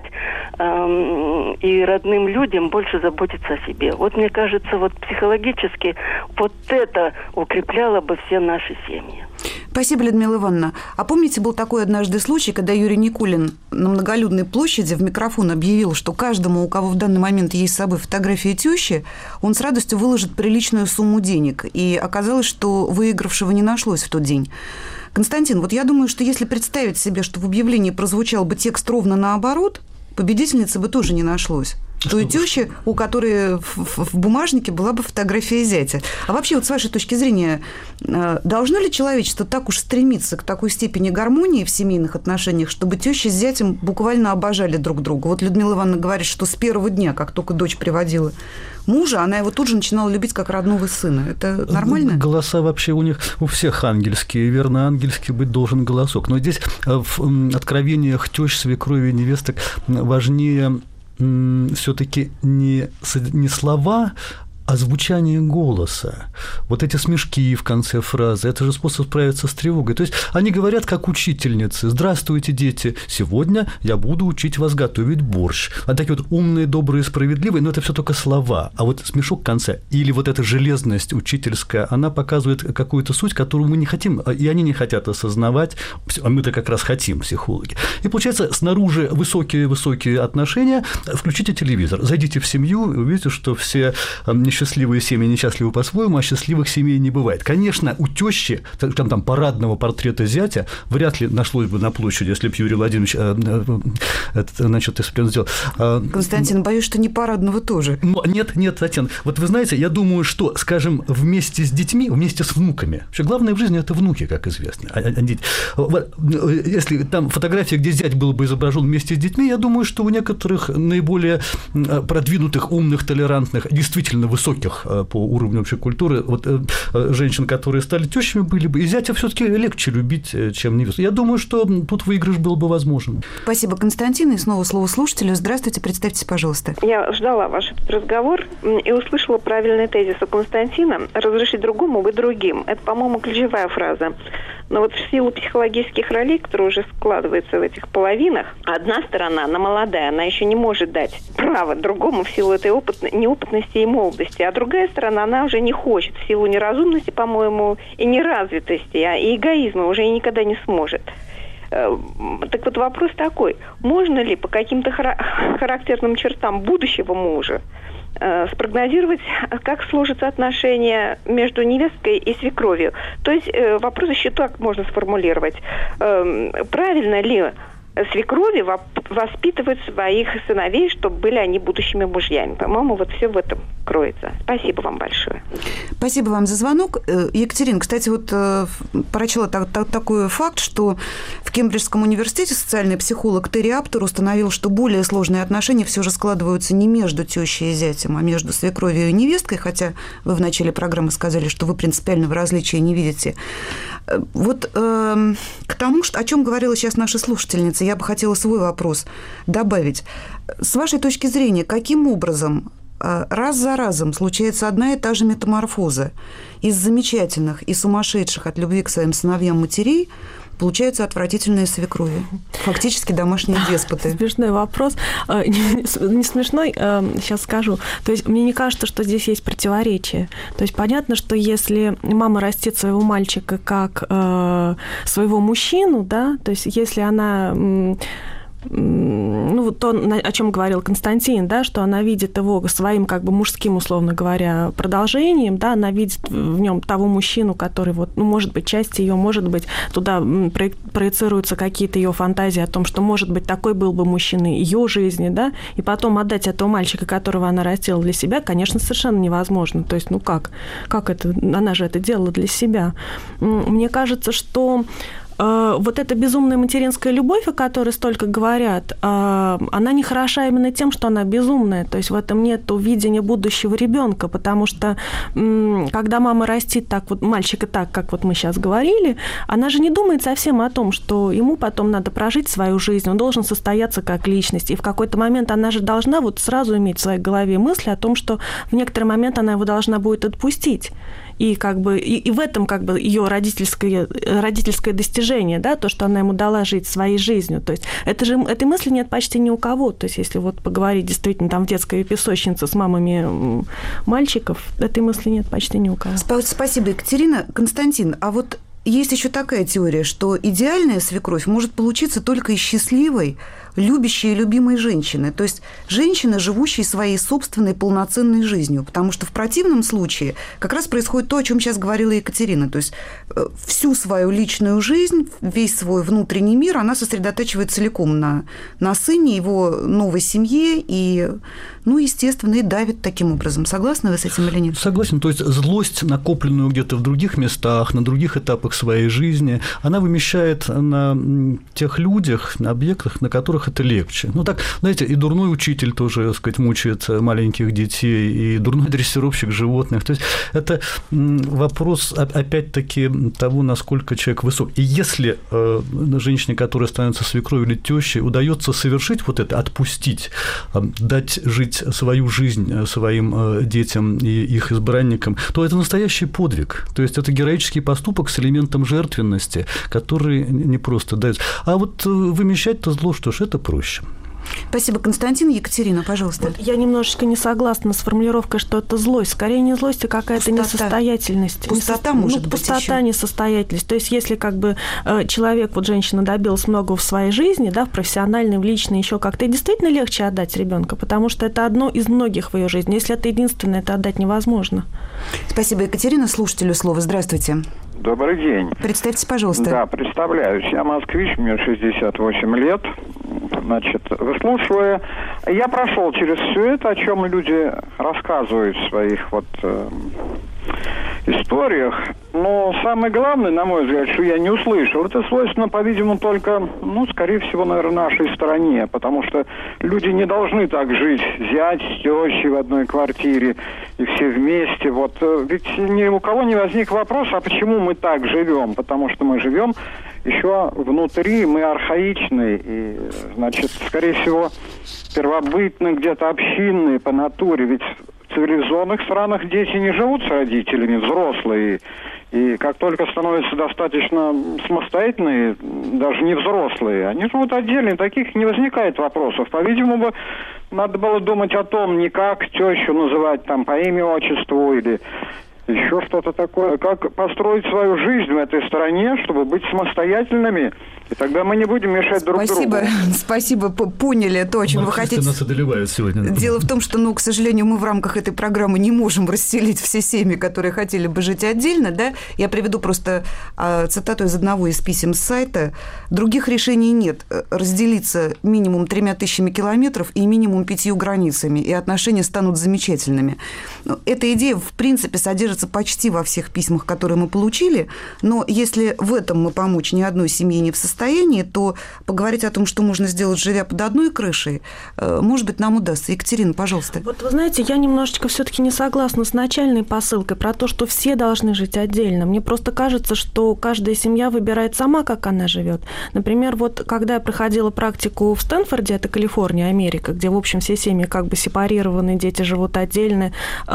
эм, и родным людям больше заботиться о себе. Вот мне кажется, вот психологически вот это укрепляло бы все наши семьи. Спасибо, Людмила Ивановна. А помните, был такой однажды случай, когда Юрий Никулин на многолюдной площади в микрофон объявил, что каждому, у кого в данный момент есть с собой фотография тещи, он с радостью выложит приличную сумму денег. И оказалось, что выигравшего не нашлось в тот день. Константин, вот я думаю, что если представить себе, что в объявлении прозвучал бы текст ровно наоборот, победительницы бы тоже не нашлось. Той тещи, у которой в, в бумажнике была бы фотография зятя. А вообще, вот с вашей точки зрения, должно ли человечество так уж стремиться к такой степени гармонии в семейных отношениях, чтобы теща с зятем буквально обожали друг друга? Вот Людмила Ивановна говорит, что с первого дня, как только дочь приводила мужа, она его тут же начинала любить как родного сына. Это нормально? Голоса вообще у них у всех ангельские. Верно, ангельский быть должен голосок. Но здесь в откровениях тещ, свекрови и невесток важнее все-таки не, не слова, А звучание голоса, вот эти смешки в конце фразы, это же способ справиться с тревогой. То есть они говорят как учительницы: «Здравствуйте, дети, сегодня я буду учить вас готовить борщ». А такие вот умные, добрые, справедливые, но это все только слова. А вот смешок в конце или вот эта железность учительская, она показывает какую-то суть, которую мы не хотим, и они не хотят осознавать, а мы-то как раз хотим, психологи. И получается, снаружи высокие-высокие отношения, включите телевизор, зайдите в семью и увидите, что все несчастливые семьи несчастливы по-своему, а счастливых семей не бывает. Конечно, у тещи, там, там парадного портрета зятя вряд ли нашлось бы на площади, если бы Юрий Владимирович это, значит, если бы он сделал. Константин, боюсь, что не парадного тоже. Нет, нет, Татьяна, вот вы знаете, я думаю, что, скажем, вместе с детьми, вместе с внуками, вообще главное в жизни – это внуки, как известно. Если там фотография, где зять был бы изображен вместе с детьми, я думаю, что у некоторых наиболее продвинутых, умных, толерантных, действительно высоких по уровню общей культуры вот, женщин, которые стали тещами, были бы, и зятя все-таки легче любить, чем невесту. Я думаю, что тут выигрыш был бы возможен. Спасибо, Константин. И снова слово слушателю. Здравствуйте, представьтесь, пожалуйста. Я ждала ваш разговор и услышала правильный тезис у Константина: разрешить другому быть другим. Это, по-моему, ключевая фраза. Но вот в силу психологических ролей, которые уже складываются в этих половинах, одна сторона, она молодая, она еще не может дать право другому в силу этой опытной, неопытности и молодости, а другая сторона, она уже не хочет в силу неразумности, по-моему, и неразвитости, а и эгоизма уже и никогда не сможет. Так вот вопрос такой: можно ли по каким-то характерным чертам будущего мужа спрогнозировать, как сложатся отношения между невесткой и свекровью? То есть вопрос еще так можно сформулировать: правильно ли свекрови воспитывают своих сыновей, чтобы были они будущими мужьями? По-моему, вот все в этом кроется. Спасибо вам большое. Спасибо вам за звонок. Екатерина, кстати, вот прочла так, так, такой факт, что в Кембриджском университете социальный психолог Терри Аптер установил, что более сложные отношения все же складываются не между тещей и зятем, а между свекровью и невесткой, хотя вы в начале программы сказали, что вы принципиального различия не видите. Вот э, к тому, что, о чем говорила сейчас наша слушательница, я бы хотела свой вопрос добавить. С вашей точки зрения, каким образом раз за разом случается одна и та же метаморфоза? Из замечательных и сумасшедших от любви к своим сыновьям матерей получаются отвратительные свекрови, фактически домашние деспоты. Смешной вопрос. Не смешной, сейчас скажу. То есть мне не кажется, что здесь есть противоречие. То есть понятно, что если мама растит своего мальчика как своего мужчину, да, то есть если она... Ну, то, о чем говорил Константин, да, что она видит его своим, как бы, мужским, условно говоря, продолжением, да, она видит в нем того мужчину, который, вот, ну, может быть, часть ее, может быть, туда проецируются какие-то ее фантазии о том, что, может быть, такой был бы мужчина ее жизни, да, и потом отдать этого мальчика, которого она растила для себя, конечно, совершенно невозможно. То есть, ну как? Как это? Она же это делала для себя. Мне кажется, что вот эта безумная материнская любовь, о которой столько говорят, она не хороша именно тем, что она безумная. То есть в этом нет видения будущего ребенка, потому что когда мама растит так вот мальчика так, как вот мы сейчас говорили, она же не думает совсем о том, что ему потом надо прожить свою жизнь, он должен состояться как личность. И в какой-то момент она же должна вот сразу иметь в своей голове мысли о том, что в некоторый момент она его должна будет отпустить. И, как бы, и, и в этом как бы ее родительское, родительское достижение, да, то, что она ему дала жить своей жизнью. То есть это же, этой мысли нет почти ни у кого. То есть если вот поговорить действительно там в детской песочнице с мамами мальчиков, этой мысли нет почти ни у кого. Спасибо, Екатерина. Константин, а вот есть еще такая теория, что идеальная свекровь может получиться только из счастливой, любящей и любимой женщины. То есть женщины, живущие своей собственной полноценной жизнью. Потому что в противном случае как раз происходит то, о чем сейчас говорила Екатерина. То есть всю свою личную жизнь, весь свой внутренний мир она сосредотачивает целиком на, на сыне, его новой семье и, ну, естественно, и давит таким образом. Согласны вы с этим или нет? Согласен. То есть злость, накопленную где-то в других местах, на других этапах своей жизни, она вымещает на тех людях, на объектах, на которых которых это легче. Ну так, знаете, и дурной учитель тоже, так сказать, мучает маленьких детей, и дурной дрессировщик животных. То есть это вопрос, опять-таки, того, насколько человек высок. И если э, женщине, которая становится свекровью или тещей, удается совершить вот это, отпустить, э, дать жить свою жизнь своим э, детям и их избранникам, то это настоящий подвиг. То есть это героический поступок с элементом жертвенности, который не просто дается. А вот э, вымещать-то зло, что ж, это проще. Спасибо, Константин. Екатерина, пожалуйста. Вот я немножечко не согласна с формулировкой, что это злость. Скорее не злость, а какая-то пустота. Несостоятельность. Пустота, Несо... может ну, быть, пустота, еще. Несостоятельность. То есть если как бы человек, вот женщина добилась много в своей жизни, да, в профессиональной, в личной, еще как-то, и действительно легче отдать ребенка, потому что это одно из многих в ее жизни. Если это единственное, это отдать невозможно. Спасибо, Екатерина. Слушателю слово. Здравствуйте. Добрый день. Представьтесь, пожалуйста. Да, представляюсь. Я москвич, мне шестьдесят восемь лет. Значит, выслушивая, я прошел через все это, о чем люди рассказывают в своих вот э, историях. Но самое главное, на мой взгляд, что я не услышал, это свойственно, по-видимому, только, ну, скорее всего, наверное, нашей стране. Потому что люди не должны так жить, зять с тещей в одной квартире и все вместе. Вот ведь ни у кого не возник вопрос, а почему мы так живем? Потому что мы живем еще внутри, мы архаичные, и, значит, скорее всего, первобытные, где-то общинные по натуре. Ведь в цивилизованных странах дети не живут с родителями, взрослые. И как только становятся достаточно самостоятельные, даже не взрослые, они живут отдельно, и таких не возникает вопросов. По-видимому, надо было думать о том, не как тещу называть там по имени, отчеству или еще что-то такое, как построить свою жизнь в этой стране, чтобы быть самостоятельными, и тогда мы не будем мешать друг Спасибо. другу. Спасибо, поняли то, о чем вы хотите. Нас одолевают сегодня. Дело в том, что, ну, к сожалению, мы в рамках этой программы не можем расселить все семьи, которые хотели бы жить отдельно, да. Я приведу просто а, цитату из одного из писем с сайта. «Других решений нет. Разделиться минимум тремя тысячами километров и минимум пятью границами, и отношения станут замечательными». Эта идея, в принципе, содержится почти во всех письмах, которые мы получили, но если в этом мы помочь ни одной семье не в состоянии, то поговорить о том, что можно сделать, живя под одной крышей, может быть, нам удастся. Екатерина, пожалуйста. Вот вы знаете, я немножечко все-таки не согласна с начальной посылкой про то, что все должны жить отдельно. Мне просто кажется, что каждая семья выбирает сама, как она живет. Например, вот когда я проходила практику в Стэнфорде, это Калифорния, Америка, где, в общем, все семьи как бы сепарированы, дети живут отдельно,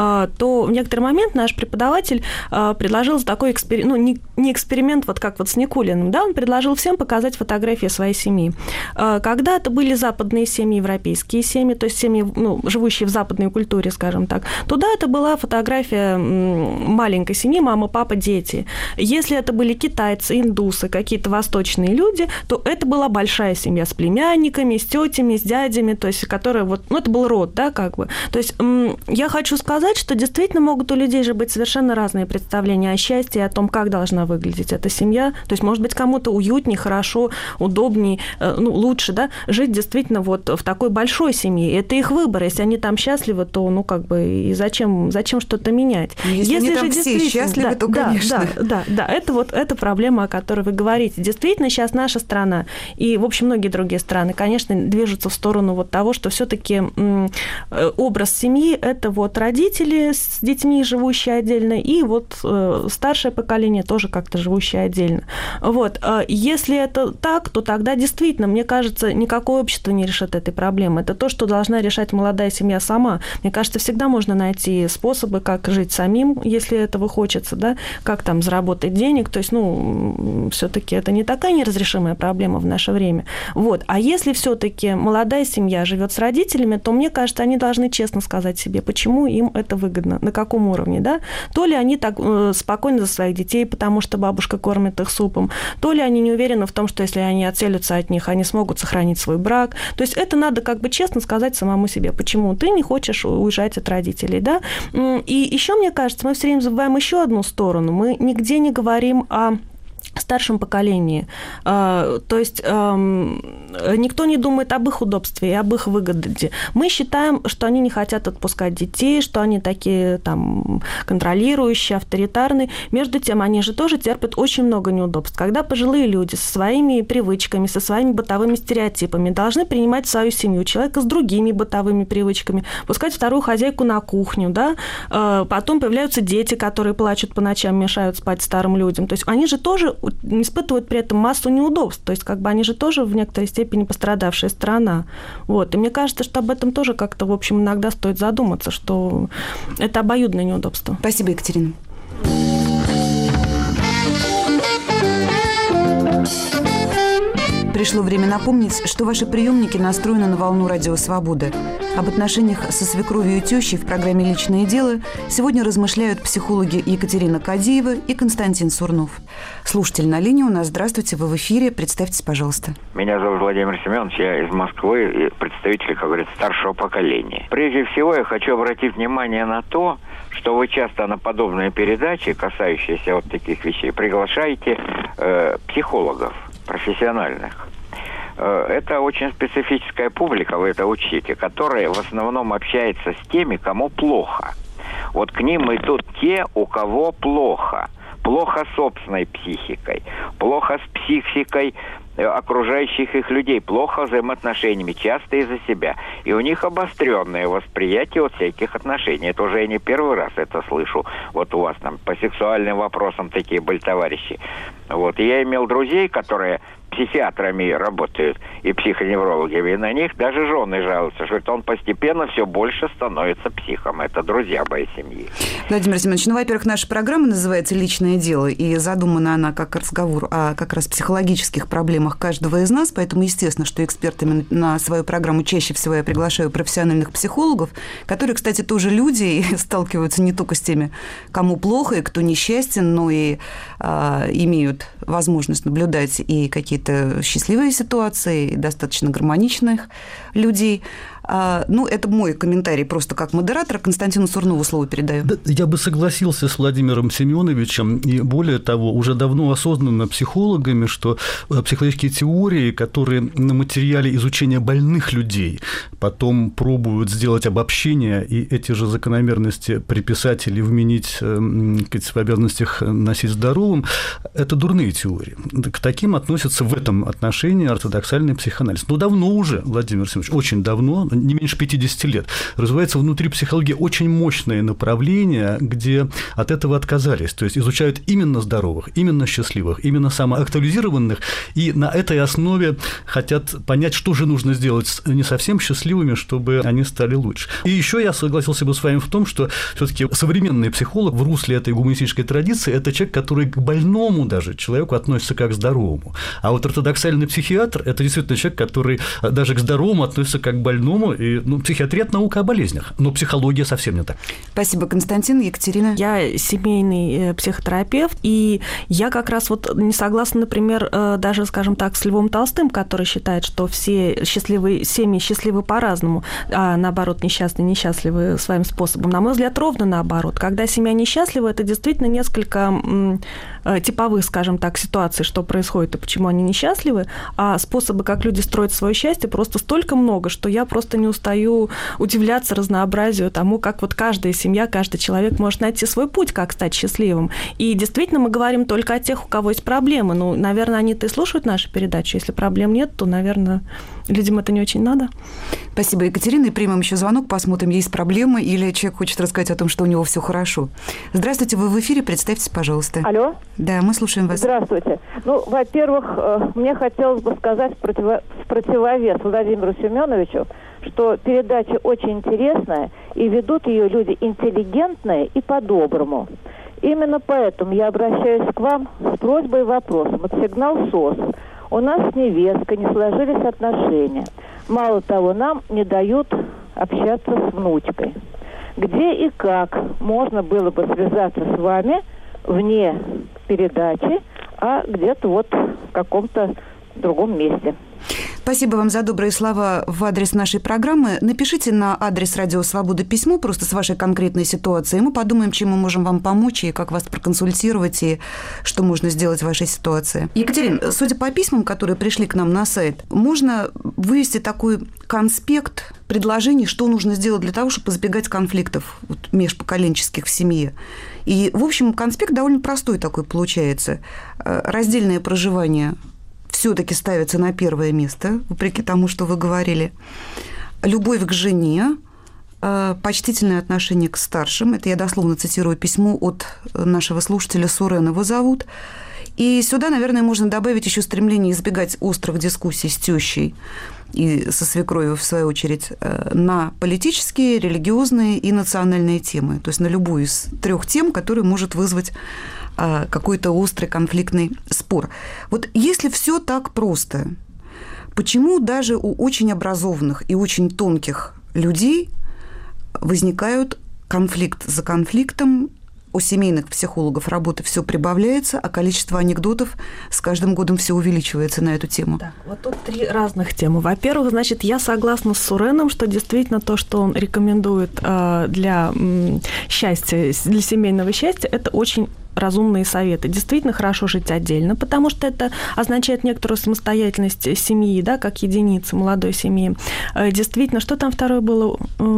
то в некоторый момент наш преподаватель преподаватель предложил такой эксперимент, ну, не, не эксперимент, вот как вот с Никулиным, да, он предложил всем показать фотографии своей семьи. Когда-то были западные семьи, европейские семьи, то есть семьи, ну, живущие в западной культуре, скажем так. Туда это была фотография маленькой семьи, мама, папа, дети. Если это были китайцы, индусы, какие-то восточные люди, то это была большая семья с племянниками, с тетями, с дядями, то есть, которая вот, ну, это был род, да, как бы. То есть я хочу сказать, что действительно могут у людей же быть совершенно разные представления о счастье и о том, как должна выглядеть эта семья. То есть, может быть, кому-то уютнее, хорошо, удобнее, ну, лучше, да, жить действительно вот в такой большой семье. Это их выбор. Если они там счастливы, то, ну, как бы, и зачем, зачем что-то менять? Если, Если они там все счастливы, да, то, да, конечно. Да, да, да, это вот эта проблема, о которой вы говорите. Действительно, сейчас наша страна и, в общем, многие другие страны, конечно, движутся в сторону вот того, что все-таки образ семьи – это вот родители с детьми, живущие отдельно, и вот э, старшее поколение тоже как-то живущее отдельно. Вот. Если это так, то тогда действительно, мне кажется, никакое общество не решит этой проблемы. Это то, что должна решать молодая семья сама. Мне кажется, всегда можно найти способы, как жить самим, если этого хочется, да, как там заработать денег. То есть, ну, все-таки это не такая неразрешимая проблема в наше время. Вот. А если все-таки молодая семья живет с родителями, то, мне кажется, они должны честно сказать себе, почему им это выгодно, на каком уровне, да. То ли они так э, спокойны за своих детей, потому что бабушка кормит их супом, то ли они не уверены в том, что если они отселятся от них, они смогут сохранить свой брак. То есть это надо как бы честно сказать самому себе, почему ты не хочешь уезжать от родителей, да. И еще, мне кажется, мы все время забываем еще одну сторону. Мы нигде не говорим о старшем поколении. То есть никто не думает об их удобстве и об их выгоде. Мы считаем, что они не хотят отпускать детей, что они такие там контролирующие, авторитарные. Между тем, они же тоже терпят очень много неудобств. Когда пожилые люди со своими привычками, со своими бытовыми стереотипами должны принимать в свою семью человека с другими бытовыми привычками, пускать вторую хозяйку на кухню, да? Потом появляются дети, которые плачут по ночам, мешают спать старым людям. То есть они же тоже испытывают при этом массу неудобств. То есть как бы они же тоже в некоторой степени пострадавшая сторона. Вот. И мне кажется, что об этом тоже как-то, в общем, иногда стоит задуматься, что это обоюдное неудобство. Спасибо, Екатерина. Пришло время напомнить, что ваши приемники настроены на волну Радио Свобода. Об отношениях со свекровью и тещей в программе «Личное дело» сегодня размышляют психологи Екатерина Кадиева и Константин Сурнов. Слушатель на линии у нас. Здравствуйте, вы в эфире. Представьтесь, пожалуйста. Меня зовут Владимир Семенович, я из Москвы, представитель, как говорится, старшего поколения. Прежде всего, я хочу обратить внимание на то, что вы часто на подобные передачи, касающиеся вот таких вещей, приглашаете э, психологов профессиональных. Это очень специфическая публика, вы это учите, которая в основном общается с теми, кому плохо. Вот к ним идут те, у кого плохо. Плохо с собственной психикой, плохо с психикой окружающих их людей, плохо взаимоотношениями, часто из-за себя. И у них обостренное восприятие вот всяких отношений. Это уже я не первый раз это слышу. Вот у вас там по сексуальным вопросам такие были товарищи. Вот. И я имел друзей, которые психиатрами работают и психоневрологами, и на них даже жены жалуются, что он постепенно все больше становится психом. Это друзья моей семьи. Владимир Семенович, ну, во-первых, наша программа называется «Личное дело», и задумана она как разговор о как раз психологических проблемах каждого из нас, поэтому естественно, что экспертами на свою программу чаще всего я приглашаю профессиональных психологов, которые, кстати, тоже люди и сталкиваются не только с теми, кому плохо и кто несчастен, но и а, имеют возможность наблюдать и какие-то счастливые ситуации, достаточно гармоничных людей. Ну, это мой комментарий просто как модератор. Константину Сурнову слово передаю. Да, я бы согласился с Владимиром Семеновичем, и более того, уже давно осознанно психологами, что психологические теории, которые на материале изучения больных людей потом пробуют сделать обобщение и эти же закономерности приписать или вменить в обязанностях носить здоровым, это дурные теории. К таким относятся в этом отношении ортодоксальный психоанализ. Но давно уже, Владимир Семенович, очень давно, не меньше пятидесяти лет, развивается внутри психологии очень мощное направление, где от этого отказались. То есть изучают именно здоровых, именно счастливых, именно самоактуализированных, и на этой основе хотят понять, что же нужно сделать с не совсем счастливыми, чтобы они стали лучше. И еще я согласился бы с вами в том, что все-таки современный психолог в русле этой гуманистической традиции – это человек, который к больному даже человеку относится как к здоровому. А вот ортодоксальный психиатр – это действительно человек, который даже к здоровому относится как к больному. И, ну, психиатрия – это наука о болезнях, но психология совсем не так. Спасибо, Константин. Екатерина? Я семейный психотерапевт, и я как раз вот не согласна, например, даже, скажем так, с Львом Толстым, который считает, что все счастливые семьи счастливы по-разному, а наоборот, несчастные несчастливы своим способом. На мой взгляд, ровно наоборот. Когда семья несчастлива, это действительно несколько типовых, скажем так, ситуаций, что происходит и почему они несчастливы, а способы, как люди строят свое счастье, просто столько много, что я просто не устаю удивляться разнообразию тому, как вот каждая семья, каждый человек может найти свой путь, как стать счастливым. И действительно мы говорим только о тех, у кого есть проблемы. Ну, наверное, они-то и слушают нашу передачу. Если проблем нет, то, наверное, людям это не очень надо. Спасибо, Екатерина. И примем еще звонок, посмотрим, есть проблемы или человек хочет рассказать о том, что у него все хорошо. Здравствуйте, вы в эфире, представьтесь, пожалуйста. Алло. Да, мы слушаем вас. Здравствуйте. Ну, во-первых, мне хотелось бы сказать в противо... в противовес Владимиру Семеновичу, что передача очень интересная, и ведут ее люди интеллигентные и по-доброму. Именно поэтому я обращаюсь к вам с просьбой и вопросом. Вот сигнал СОС. У нас с невесткой не сложились отношения. Мало того, нам не дают общаться с внучкой. Где и как можно было бы связаться с вами вне передачи, а где-то вот в каком-то другом месте? Спасибо вам за добрые слова в адрес нашей программы. Напишите на адрес «Радио Свобода» письмо просто с вашей конкретной ситуацией. Мы подумаем, чем мы можем вам помочь и как вас проконсультировать, и что можно сделать в вашей ситуации. Екатерина, судя по письмам, которые пришли к нам на сайт, можно вывести такой конспект предложений, что нужно сделать для того, чтобы избегать конфликтов вот, межпоколенческих в семье. И, в общем, конспект довольно простой такой получается. Раздельное проживание все-таки ставится на первое место, вопреки тому, что вы говорили. Любовь к жене, почтительное отношение к старшим. Это я дословно цитирую письмо от нашего слушателя, Сурен его зовут. И сюда, наверное, можно добавить еще стремление избегать острых дискуссий с тещей и со свекровью, в свою очередь, на политические, религиозные и национальные темы. То есть на любую из трех тем, которые может вызвать какой-то острый конфликтный спор. Вот если все так просто, почему даже у очень образованных и очень тонких людей возникают конфликт за конфликтом? У семейных психологов работы все прибавляется, а количество анекдотов с каждым годом все увеличивается на эту тему. Да, вот тут три разных темы. Во-первых, значит, я согласна с Суреном, что действительно то, что он рекомендует для счастья, для семейного счастья, это очень разумные советы. Действительно хорошо жить отдельно, потому что это означает некоторую самостоятельность семьи, да, как единицы молодой семьи. Действительно, что там второе было?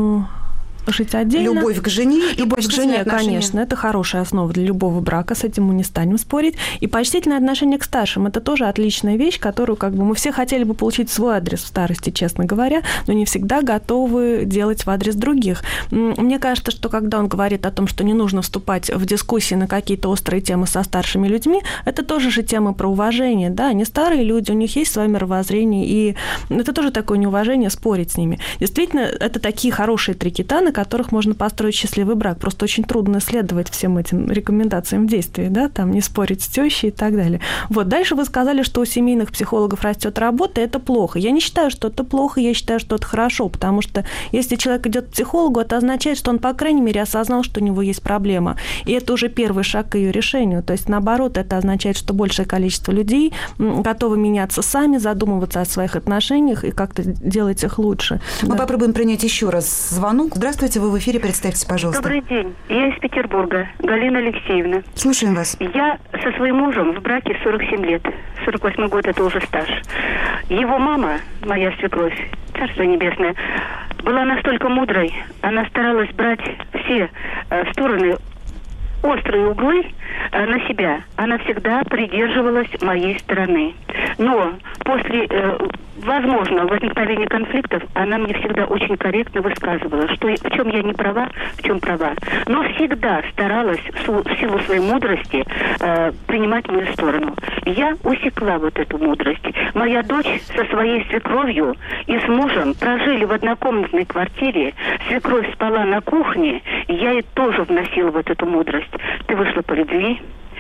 Жить отдельно. Любовь к жене. Любовь к жене, конечно, это хорошая основа для любого брака, с этим мы не станем спорить. И почтительное отношение к старшим – это тоже отличная вещь, которую как бы мы все хотели бы получить свой адрес в старости, честно говоря, но не всегда готовы делать в адрес других. Мне кажется, что когда он говорит о том, что не нужно вступать в дискуссии на какие-то острые темы со старшими людьми, это тоже же тема про уважение, да, они старые люди, у них есть свое мировоззрение, и это тоже такое неуважение спорить с ними. Действительно, это такие хорошие трикита, на которых можно построить счастливый брак. Просто очень трудно следовать всем этим рекомендациям в действии, да, там не спорить с тещей и так далее. Вот. Дальше вы сказали, что у семейных психологов растет работа, и это плохо. Я не считаю, что это плохо, я считаю, что это хорошо, потому что если человек идет к психологу, это означает, что он, по крайней мере, осознал, что у него есть проблема. И это уже первый шаг к ее решению. То есть, наоборот, это означает, что большее количество людей готовы меняться сами, задумываться о своих отношениях и как-то делать их лучше. Мы да. попробуем принять еще раз звонок. Здравствуйте. Вы в эфире, представьте, пожалуйста. Добрый день. Я из Петербурга, Галина Алексеевна. Слушаем вас. Я со своим мужем в браке сорок семь лет. сорок восьмой год – это уже стаж. Его мама, моя свекровь, Царство Небесное, была настолько мудрой, она старалась брать все э, стороны, острые углы э, на себя. Она всегда придерживалась моей стороны. Но после э, возможного возникновения конфликтов она мне всегда очень корректно высказывала, что в чем я не права, в чем права. Но всегда старалась в силу своей мудрости э, принимать мою сторону. Я усекла вот эту мудрость. Моя дочь со своей свекровью и с мужем прожили в однокомнатной квартире. Свекровь спала на кухне, и я ей тоже вносила вот эту мудрость. Ты вышла по любви.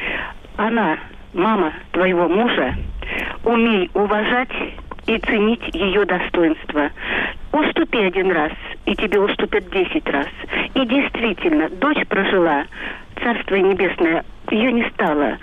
Она, мама твоего мужа, умей уважать и ценить ее достоинство. Уступи один раз, и тебе уступят десять раз. И действительно, дочь прожила, Царство Небесное, ее не стало.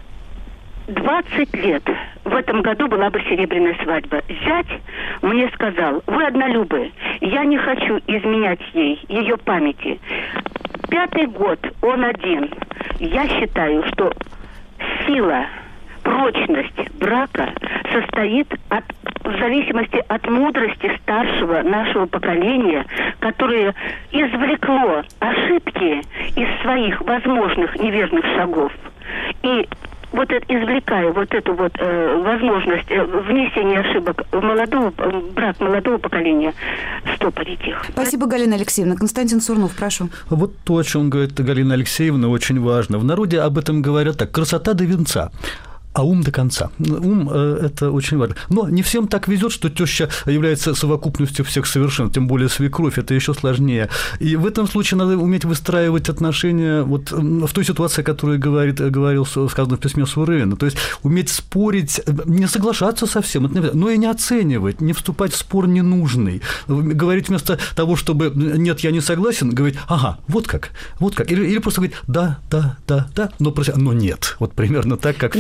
двадцать лет. В этом году была бы серебряная свадьба. Зять мне сказал: вы однолюбы, я не хочу изменять ей, ее памяти. Пятый год он один. Я считаю, что сила, прочность брака состоит от, в зависимости от мудрости старшего нашего поколения, которое извлекло ошибки из своих возможных неверных шагов. И вот это, извлекая вот эту вот э, возможность э, внесения ошибок в молодого, брак молодого поколения, стопорить их. Спасибо, Галина Алексеевна. Константин Сурнов, прошу. Вот то, о чем говорит Галина Алексеевна, очень важно. В народе об этом говорят так: красота до венца. А ум до конца. Ум – это очень важно. Но не всем так везет, что теща является совокупностью всех совершенств, тем более свекровь, это еще сложнее. И в этом случае надо уметь выстраивать отношения вот в той ситуации, о которой говорит, говорил, сказано в письме Сурена. То есть уметь спорить, не соглашаться со всем, но и не оценивать, не вступать в спор ненужный. Говорить вместо того, чтобы «нет, я не согласен», говорить «ага, вот как, вот как». Или, или просто говорить «да, да, да, да», но, но нет. Вот примерно так, как в фильме.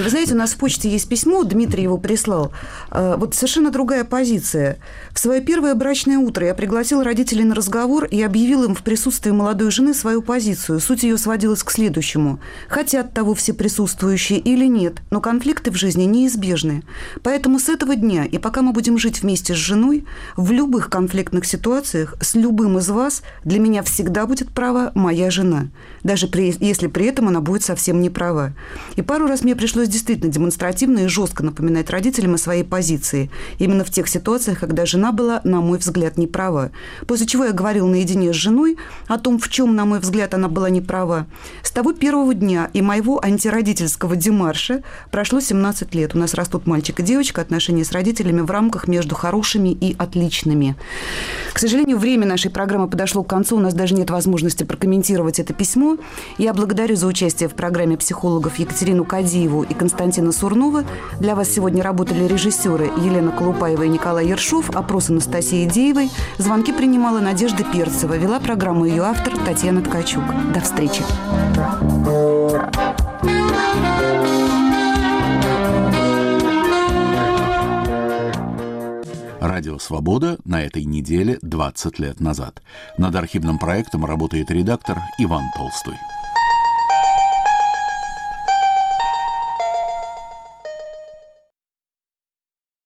Вы знаете, у нас в почте есть письмо, Дмитрий его прислал. Вот совершенно другая позиция. В свое первое брачное утро я пригласил родителей на разговор и объявил им в присутствии молодой жены свою позицию. Суть ее сводилась к следующему. Хотят того все присутствующие или нет, но конфликты в жизни неизбежны. Поэтому с этого дня, и пока мы будем жить вместе с женой, в любых конфликтных ситуациях с любым из вас для меня всегда будет права моя жена, даже при, если при этом она будет совсем не права. И пару раз мне пришлось действительно демонстративно и жестко напоминать родителям о своей позиции, именно в тех ситуациях, когда жена была, на мой взгляд, не права. После чего я говорил наедине с женой о том, в чем, на мой взгляд, она была не права. С того первого дня и моего антиродительского демарша прошло семнадцать лет. У нас растут мальчик и девочка, отношения с родителями в рамках между хорошими и отличными. К сожалению, время нашей программы подошло к концу, у нас даже нет возможности прокомментировать это письмо. Я благодарю за участие в программе психологов Екатерину Кадиеву и Константина Сурнова. Для вас сегодня работали режиссеры Елена Колупаева и Николай Ершов, опрос Анастасии Деевой. Звонки принимала Надежда Перцева. Вела программу ее автор Татьяна Ткачук. До встречи. Радио «Свобода» на этой неделе двадцать лет назад. Над архивным проектом работает редактор Иван Толстой.